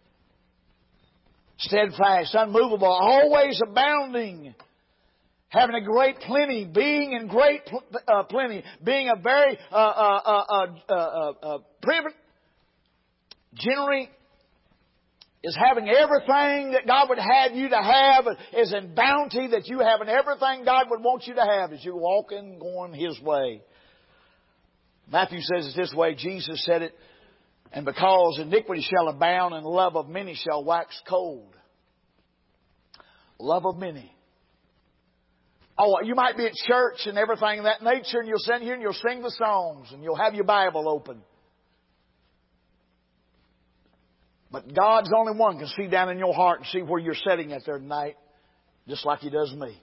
Steadfast, unmovable, always abounding, having a great plenty, being in great pl- uh, plenty, being a very uh, uh, uh, uh, uh, uh, privilege, generally is having everything that God would have you to have, is in bounty that you have, and everything God would want you to have as you're walking, going His way. Matthew says it this way, Jesus said it, and because iniquity shall abound and the love of many shall wax cold. Love of many. Oh, you might be at church and everything of that nature, and you'll sit here and you'll sing the songs and you'll have your Bible open. But God's the only one can see down in your heart and see where you're sitting at there tonight, just like He does me.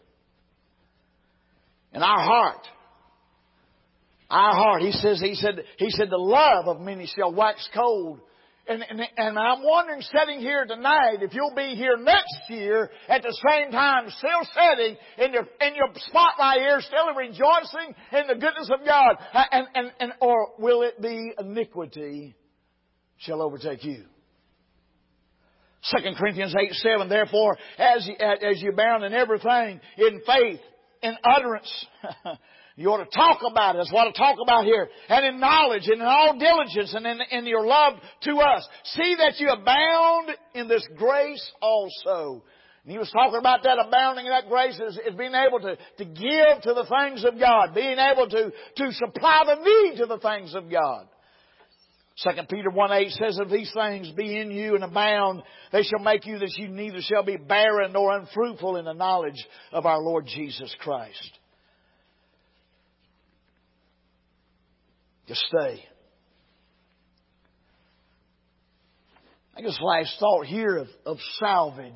And our heart, our heart, He says, He said, He said, the love of many shall wax cold. And, and, and I'm wondering, sitting here tonight, if you'll be here next year at the same time, still sitting in your in your spotlight here, still rejoicing in the goodness of God, and and and or will it be iniquity shall overtake you? Second Corinthians eight seven, therefore, as you, as you abound in everything, in faith, in utterance, you ought to talk about it. That's what I talk about here. And in knowledge, and in all diligence, and in, in your love to us. See that you abound in this grace also. And he was talking about that abounding in that grace is, is being able to, to give to the things of God. Being able to, to supply the needs of the things of God. Second Peter one eight says, if these things be in you and abound, they shall make you that you neither shall be barren nor unfruitful in the knowledge of our Lord Jesus Christ. Just stay. I guess last thought here of, of salvage.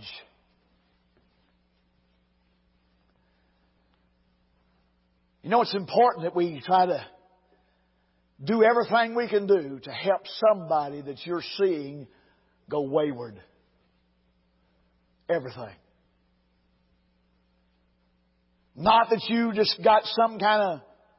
You know, it's important that we try to do everything we can do to help somebody that you're seeing go wayward. Everything. Not that you just got some kind of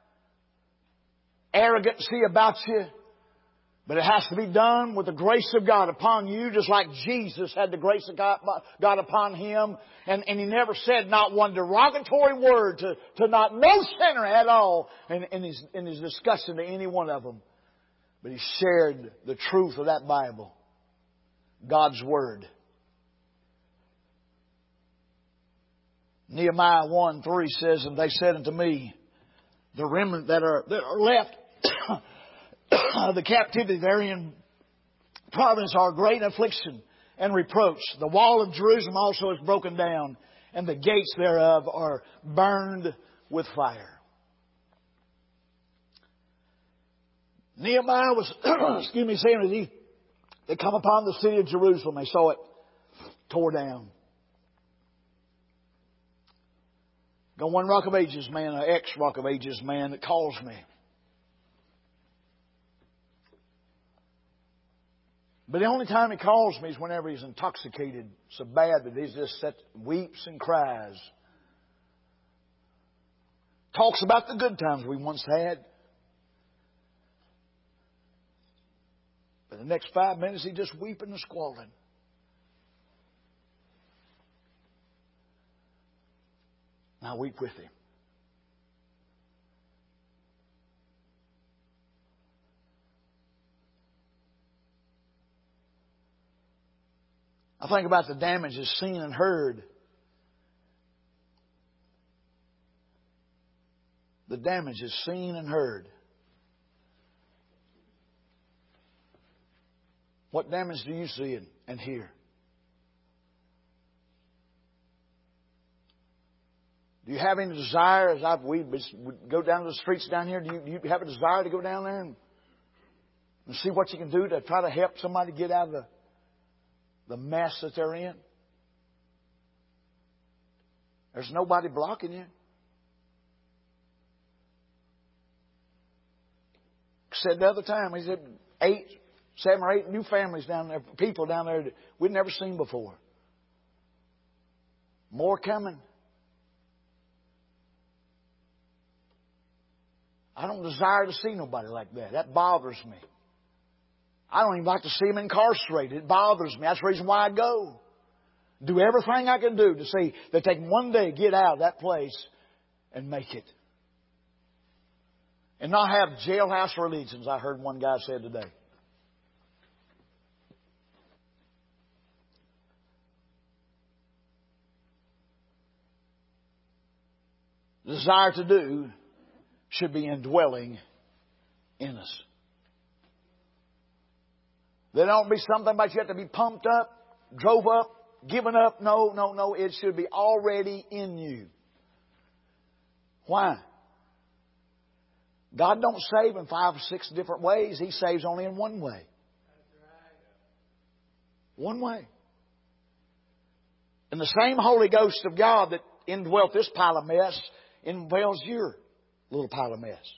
arrogancy about you, but it has to be done with the grace of God upon you, just like Jesus had the grace of God, God upon Him. And, and He never said not one derogatory word to, to not no sinner at all in, in, his, in His discussion to any one of them. But He shared the truth of that Bible, God's Word. Nehemiah one three says, and they said unto me, the remnant that are, that are left the captivity therein province are great affliction and reproach. The wall of Jerusalem also is broken down, and the gates thereof are burned with fire. Nehemiah was, excuse me, saying that he, they come upon the city of Jerusalem. They saw it tore down. Got one Rock of Ages man, an ex-Rock of Ages man that calls me. But the only time he calls me is whenever he's intoxicated so bad that he just sits, weeps and cries. Talks about the good times we once had. But the next five minutes he's just weeping and squalling. And I weep with him. I think about the damages seen and heard. The damages seen and heard. What damage do you see and, and hear? Do you have any desire, as I've, we go down to the streets down here, do you, do you have a desire to go down there and, and see what you can do to try to help somebody get out of the, the mess that they're in? There's nobody blocking you. Said the other time, he said eight, seven or eight new families down there, people down there that we'd never seen before. More coming. I don't desire to see nobody like that. That bothers me. I don't even like to see them incarcerated. It bothers me. That's the reason why I go. Do everything I can do to see that they can one day get out of that place and make it. And not have jailhouse religions, I heard one guy say today. The desire to do should be indwelling in us. There don't be something about you have to be pumped up, drove up, given up. No, no, no. It should be already in you. Why? God don't save in five or six different ways. He saves only in one way. One way. And the same Holy Ghost of God that indwelt this pile of mess indwells your little pile of mess.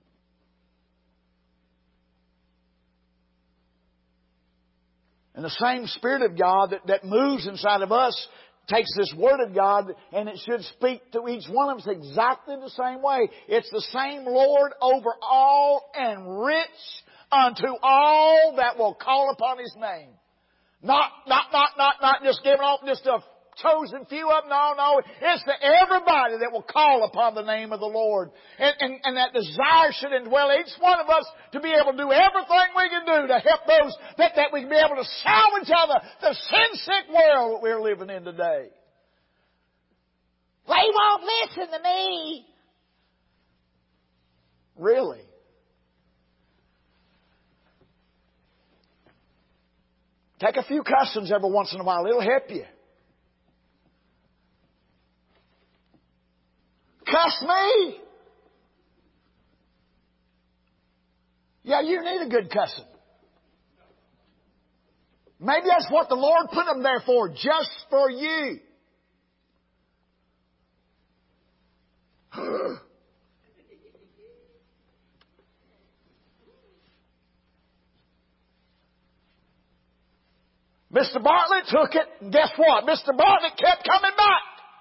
And the same Spirit of God that, that moves inside of us takes this Word of God and it should speak to each one of us exactly the same way. It's the same Lord over all and rich unto all that will call upon His name. Not, not, not, not, not just giving off just a chosen few of them. No, no. It's to everybody that will call upon the name of the Lord. And, and, and that desire should indwell each one of us to be able to do everything we can do to help those that, that we can be able to salvage out of the, the sin-sick world that we're living in today. They won't listen to me. Really? Take a few cussings every once in a while. It'll help you. Cuss me. Yeah, you need a good cussing. Maybe that's what the Lord put them there for, just for you. Mister Bartlett took it, and guess what? Mister Bartlett kept coming back.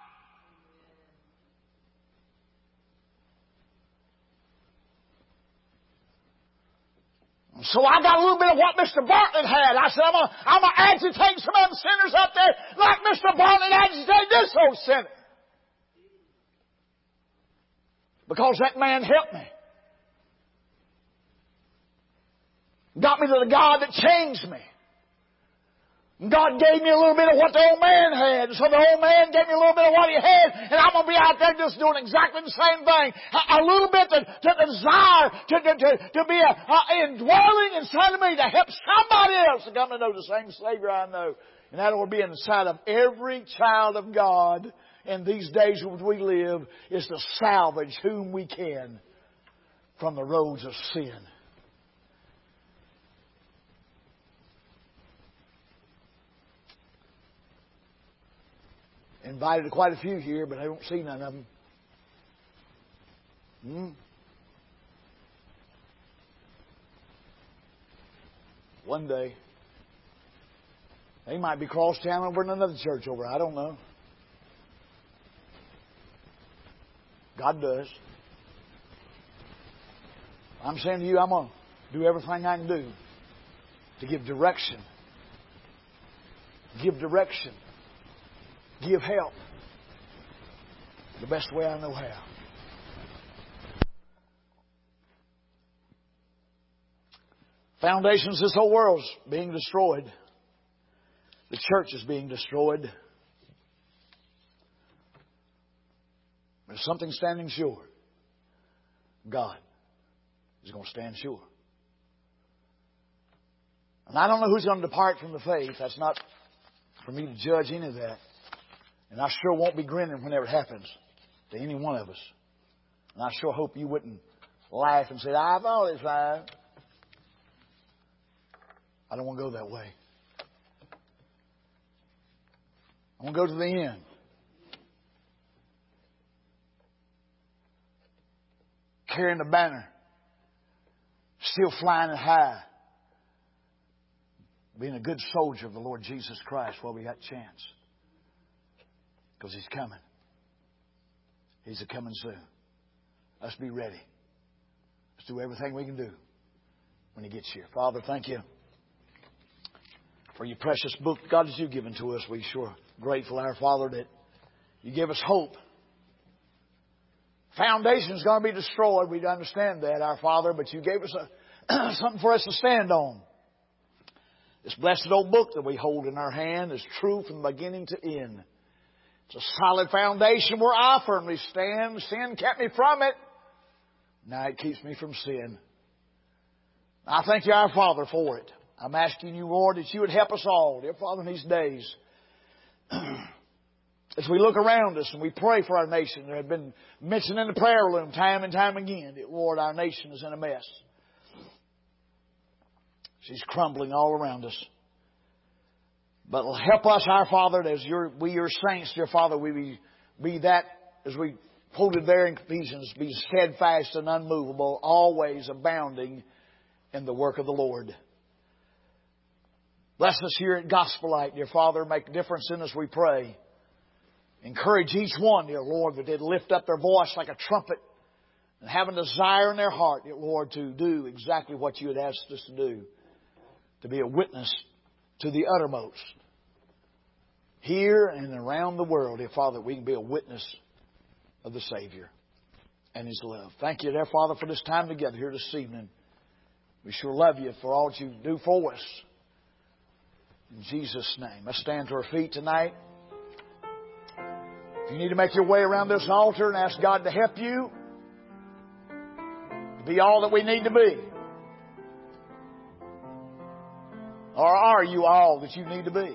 So I got a little bit of what Mister Bartlett had. I said, I'm going I'm to agitate some of them sinners up there like Mister Bartlett agitated this old sinner. Because that man helped me. Got me to the God that changed me. God gave me a little bit of what the old man had. So the old man gave me a little bit of what he had. And I'm going to be out there just doing exactly the same thing. A, a little bit to, to desire to, to, to, to be a, a indwelling inside of me to help somebody else to come to know the same Savior I know. And that will be inside of every child of God in these days in which we live, is to salvage whom we can from the roads of sin. Invited quite a few here, but I don't see none of them. Hmm? One day, they might be cross town over in another church over. I don't know. God does. I'm saying to you, I'm going to do everything I can do to give direction. Give direction. Give help the best way I know how. Foundations, this whole world's being destroyed. The church is being destroyed. There's something standing sure. God is going to stand sure. And I don't know who's going to depart from the faith. That's not for me to judge any of that. And I sure won't be grinning whenever it happens to any one of us. And I sure hope you wouldn't laugh and say, I've always lied. I don't want to go that way. I want to go to the end. Carrying the banner. Still flying it high. Being a good soldier of the Lord Jesus Christ while we got a chance. Because He's coming. He's a coming soon. Let's be ready. Let's do everything we can do when He gets here. Father, thank You for Your precious book, God, that You've given to us. We're sure grateful, our Father, that You give us hope. Foundation's going to be destroyed. We understand that, our Father, but You gave us a, something for us to stand on. This blessed old book that we hold in our hand is true from beginning to end. It's a solid foundation where I firmly stand. Sin kept me from it. Now it keeps me from sin. I thank You, our Father, for it. I'm asking You, Lord, that You would help us all, dear Father, in these days. As we look around us and we pray for our nation, there had been mentioned in the prayer room time and time again that, Lord, our nation is in a mess. She's crumbling all around us. But help us, our Father, as your, we, Your saints, dear Father, we be, be that, as we quoted there in Ephesians, be steadfast and unmovable, always abounding in the work of the Lord. Bless us here at Gospel Light, dear Father. Make a difference in us, we pray. Encourage each one, dear Lord, that they'd lift up their voice like a trumpet and have a desire in their heart, dear Lord, to do exactly what You had asked us to do. To be a witness to the uttermost. Here and around the world, dear Father, we can be a witness of the Savior and His love. Thank You, dear Father, for this time together here this evening. We sure love You for all that You do for us. In Jesus' name. Let's stand to our feet tonight. If you need to make your way around this altar and ask God to help you to be all that we need to be. Or are you all that you need to be?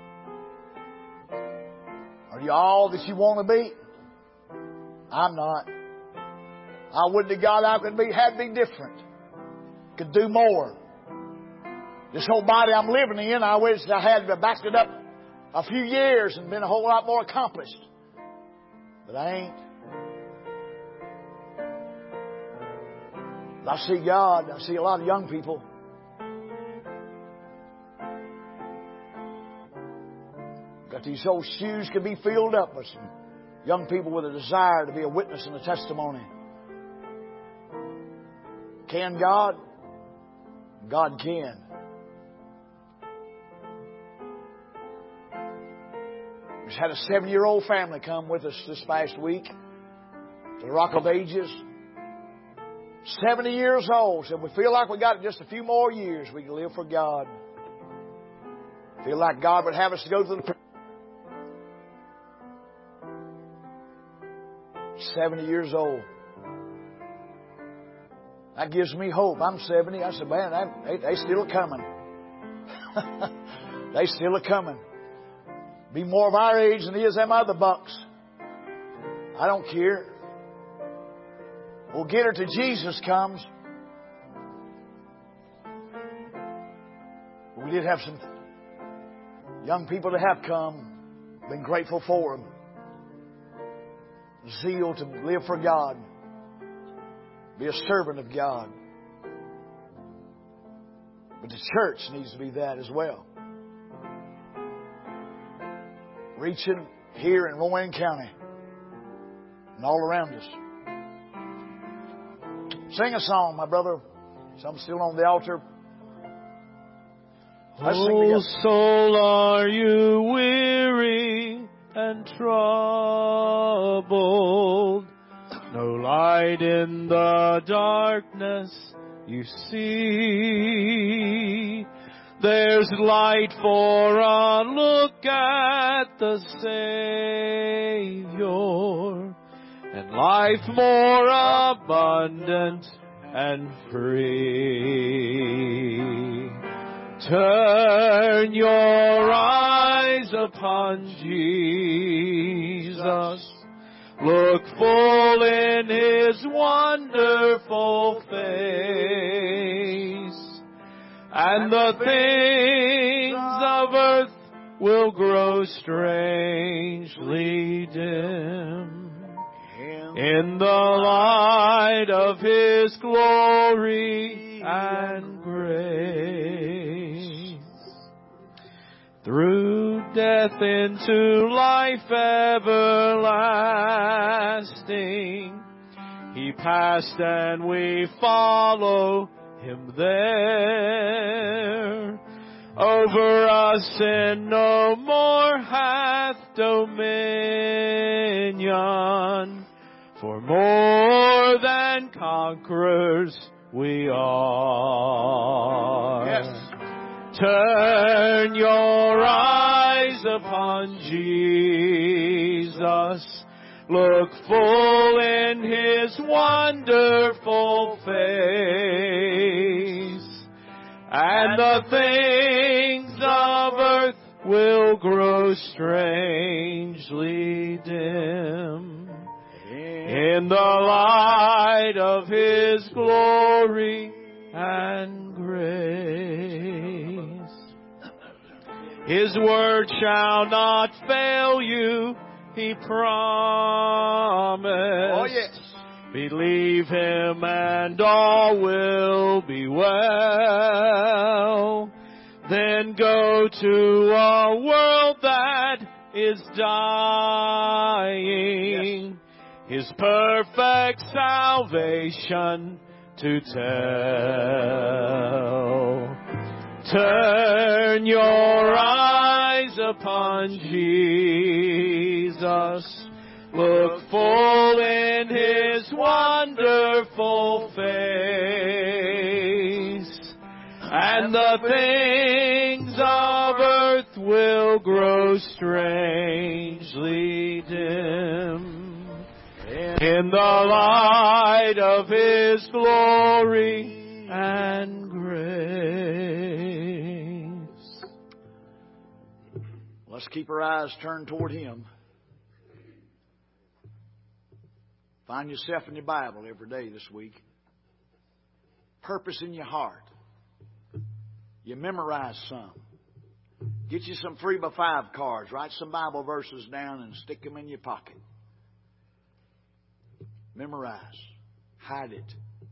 Are you all that you want to be? I'm not. I would to God I could be, had to be different. Could do more. This whole body I'm living in, I wish I had backed it up a few years and been a whole lot more accomplished. But I ain't. But I see God. I see a lot of young people. Got these old shoes could be filled up with some young people with a desire to be a witness and a testimony. Can God? God can. We just had a seven-year-old family come with us this past week to the Rock of Ages. seventy years old. Said, we feel like we got just a few more years we can live for God. Feel like God would have us to go to the seventy years old. That gives me hope. I'm seventy. I said, man, that, they, they still are coming. They still are coming. Be more of our age than he is them other bucks. I don't care. We'll get her till Jesus comes. We did have some young people that have come. Been grateful for them. Zeal to live for God. Be a servant of God. But the church needs to be that as well. Reaching here in Rowan County and all around us. Sing a song, my brother. Some still on the altar. Let's sing together. Oh, soul, are you weary and troubled? No light in the darkness you see. There's light for a look at the Savior, and life more abundant and free. Turn your eyes upon Jesus. Look full in His wonderful face, and the things of earth will grow strangely dim in the light of His glory and grace. Through death into life everlasting, He passed and we follow Him there. Over us sin no more hath dominion, for more than conquerors we are. Yes. Turn your eyes upon Jesus. Look full in His wonderful face, and the things of earth will grow strangely dim in the light of His glory and grace. His word shall not fail you, He promised. Oh, yes. Believe Him and all will be well. Then go to a world that is dying, His perfect salvation to tell. Turn your eyes upon Jesus. Look full in His wonderful face, and the things of earth will grow strangely dim in the light of His glory and grace. Let's keep our eyes turned toward Him. Find yourself in your Bible every day this week. Purpose in your heart. You memorize some. Get you some three by five cards. Write some Bible verses down and stick them in your pocket. Memorize. Hide it.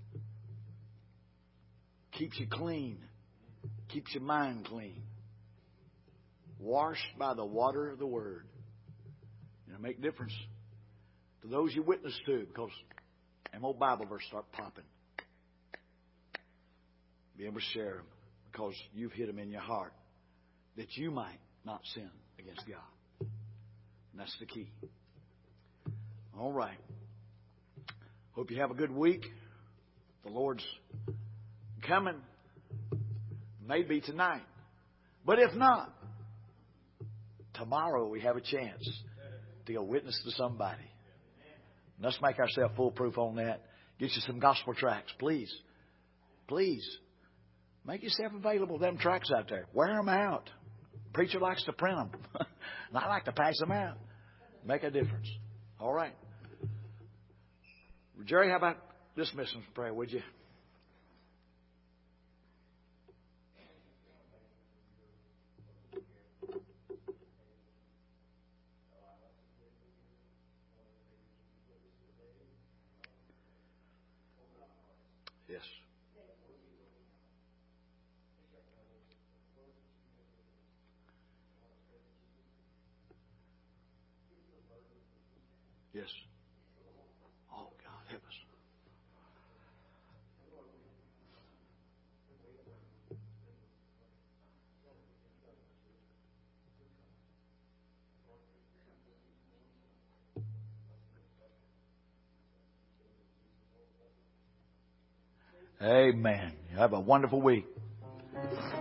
Keeps you clean. Keeps your mind clean. Washed by the water of the Word. It'll make a difference to those you witness to, because them old Bible verses start popping. Be able to share them because you've hid them in your heart that you might not sin against God. And that's the key. All right. Hope you have a good week. The Lord's coming. Maybe tonight. But if not, tomorrow we have a chance to go witness to somebody. Let's make ourselves foolproof on that. Get you some gospel tracts, please. Please. Make yourself available to them tracts out there. Wear them out. Preacher likes to print them. And I like to pass them out. Make a difference. All right. Jerry, how about dismissing from prayer, would you? Yes. Yes. Oh, God, help us. Amen. Have a wonderful week.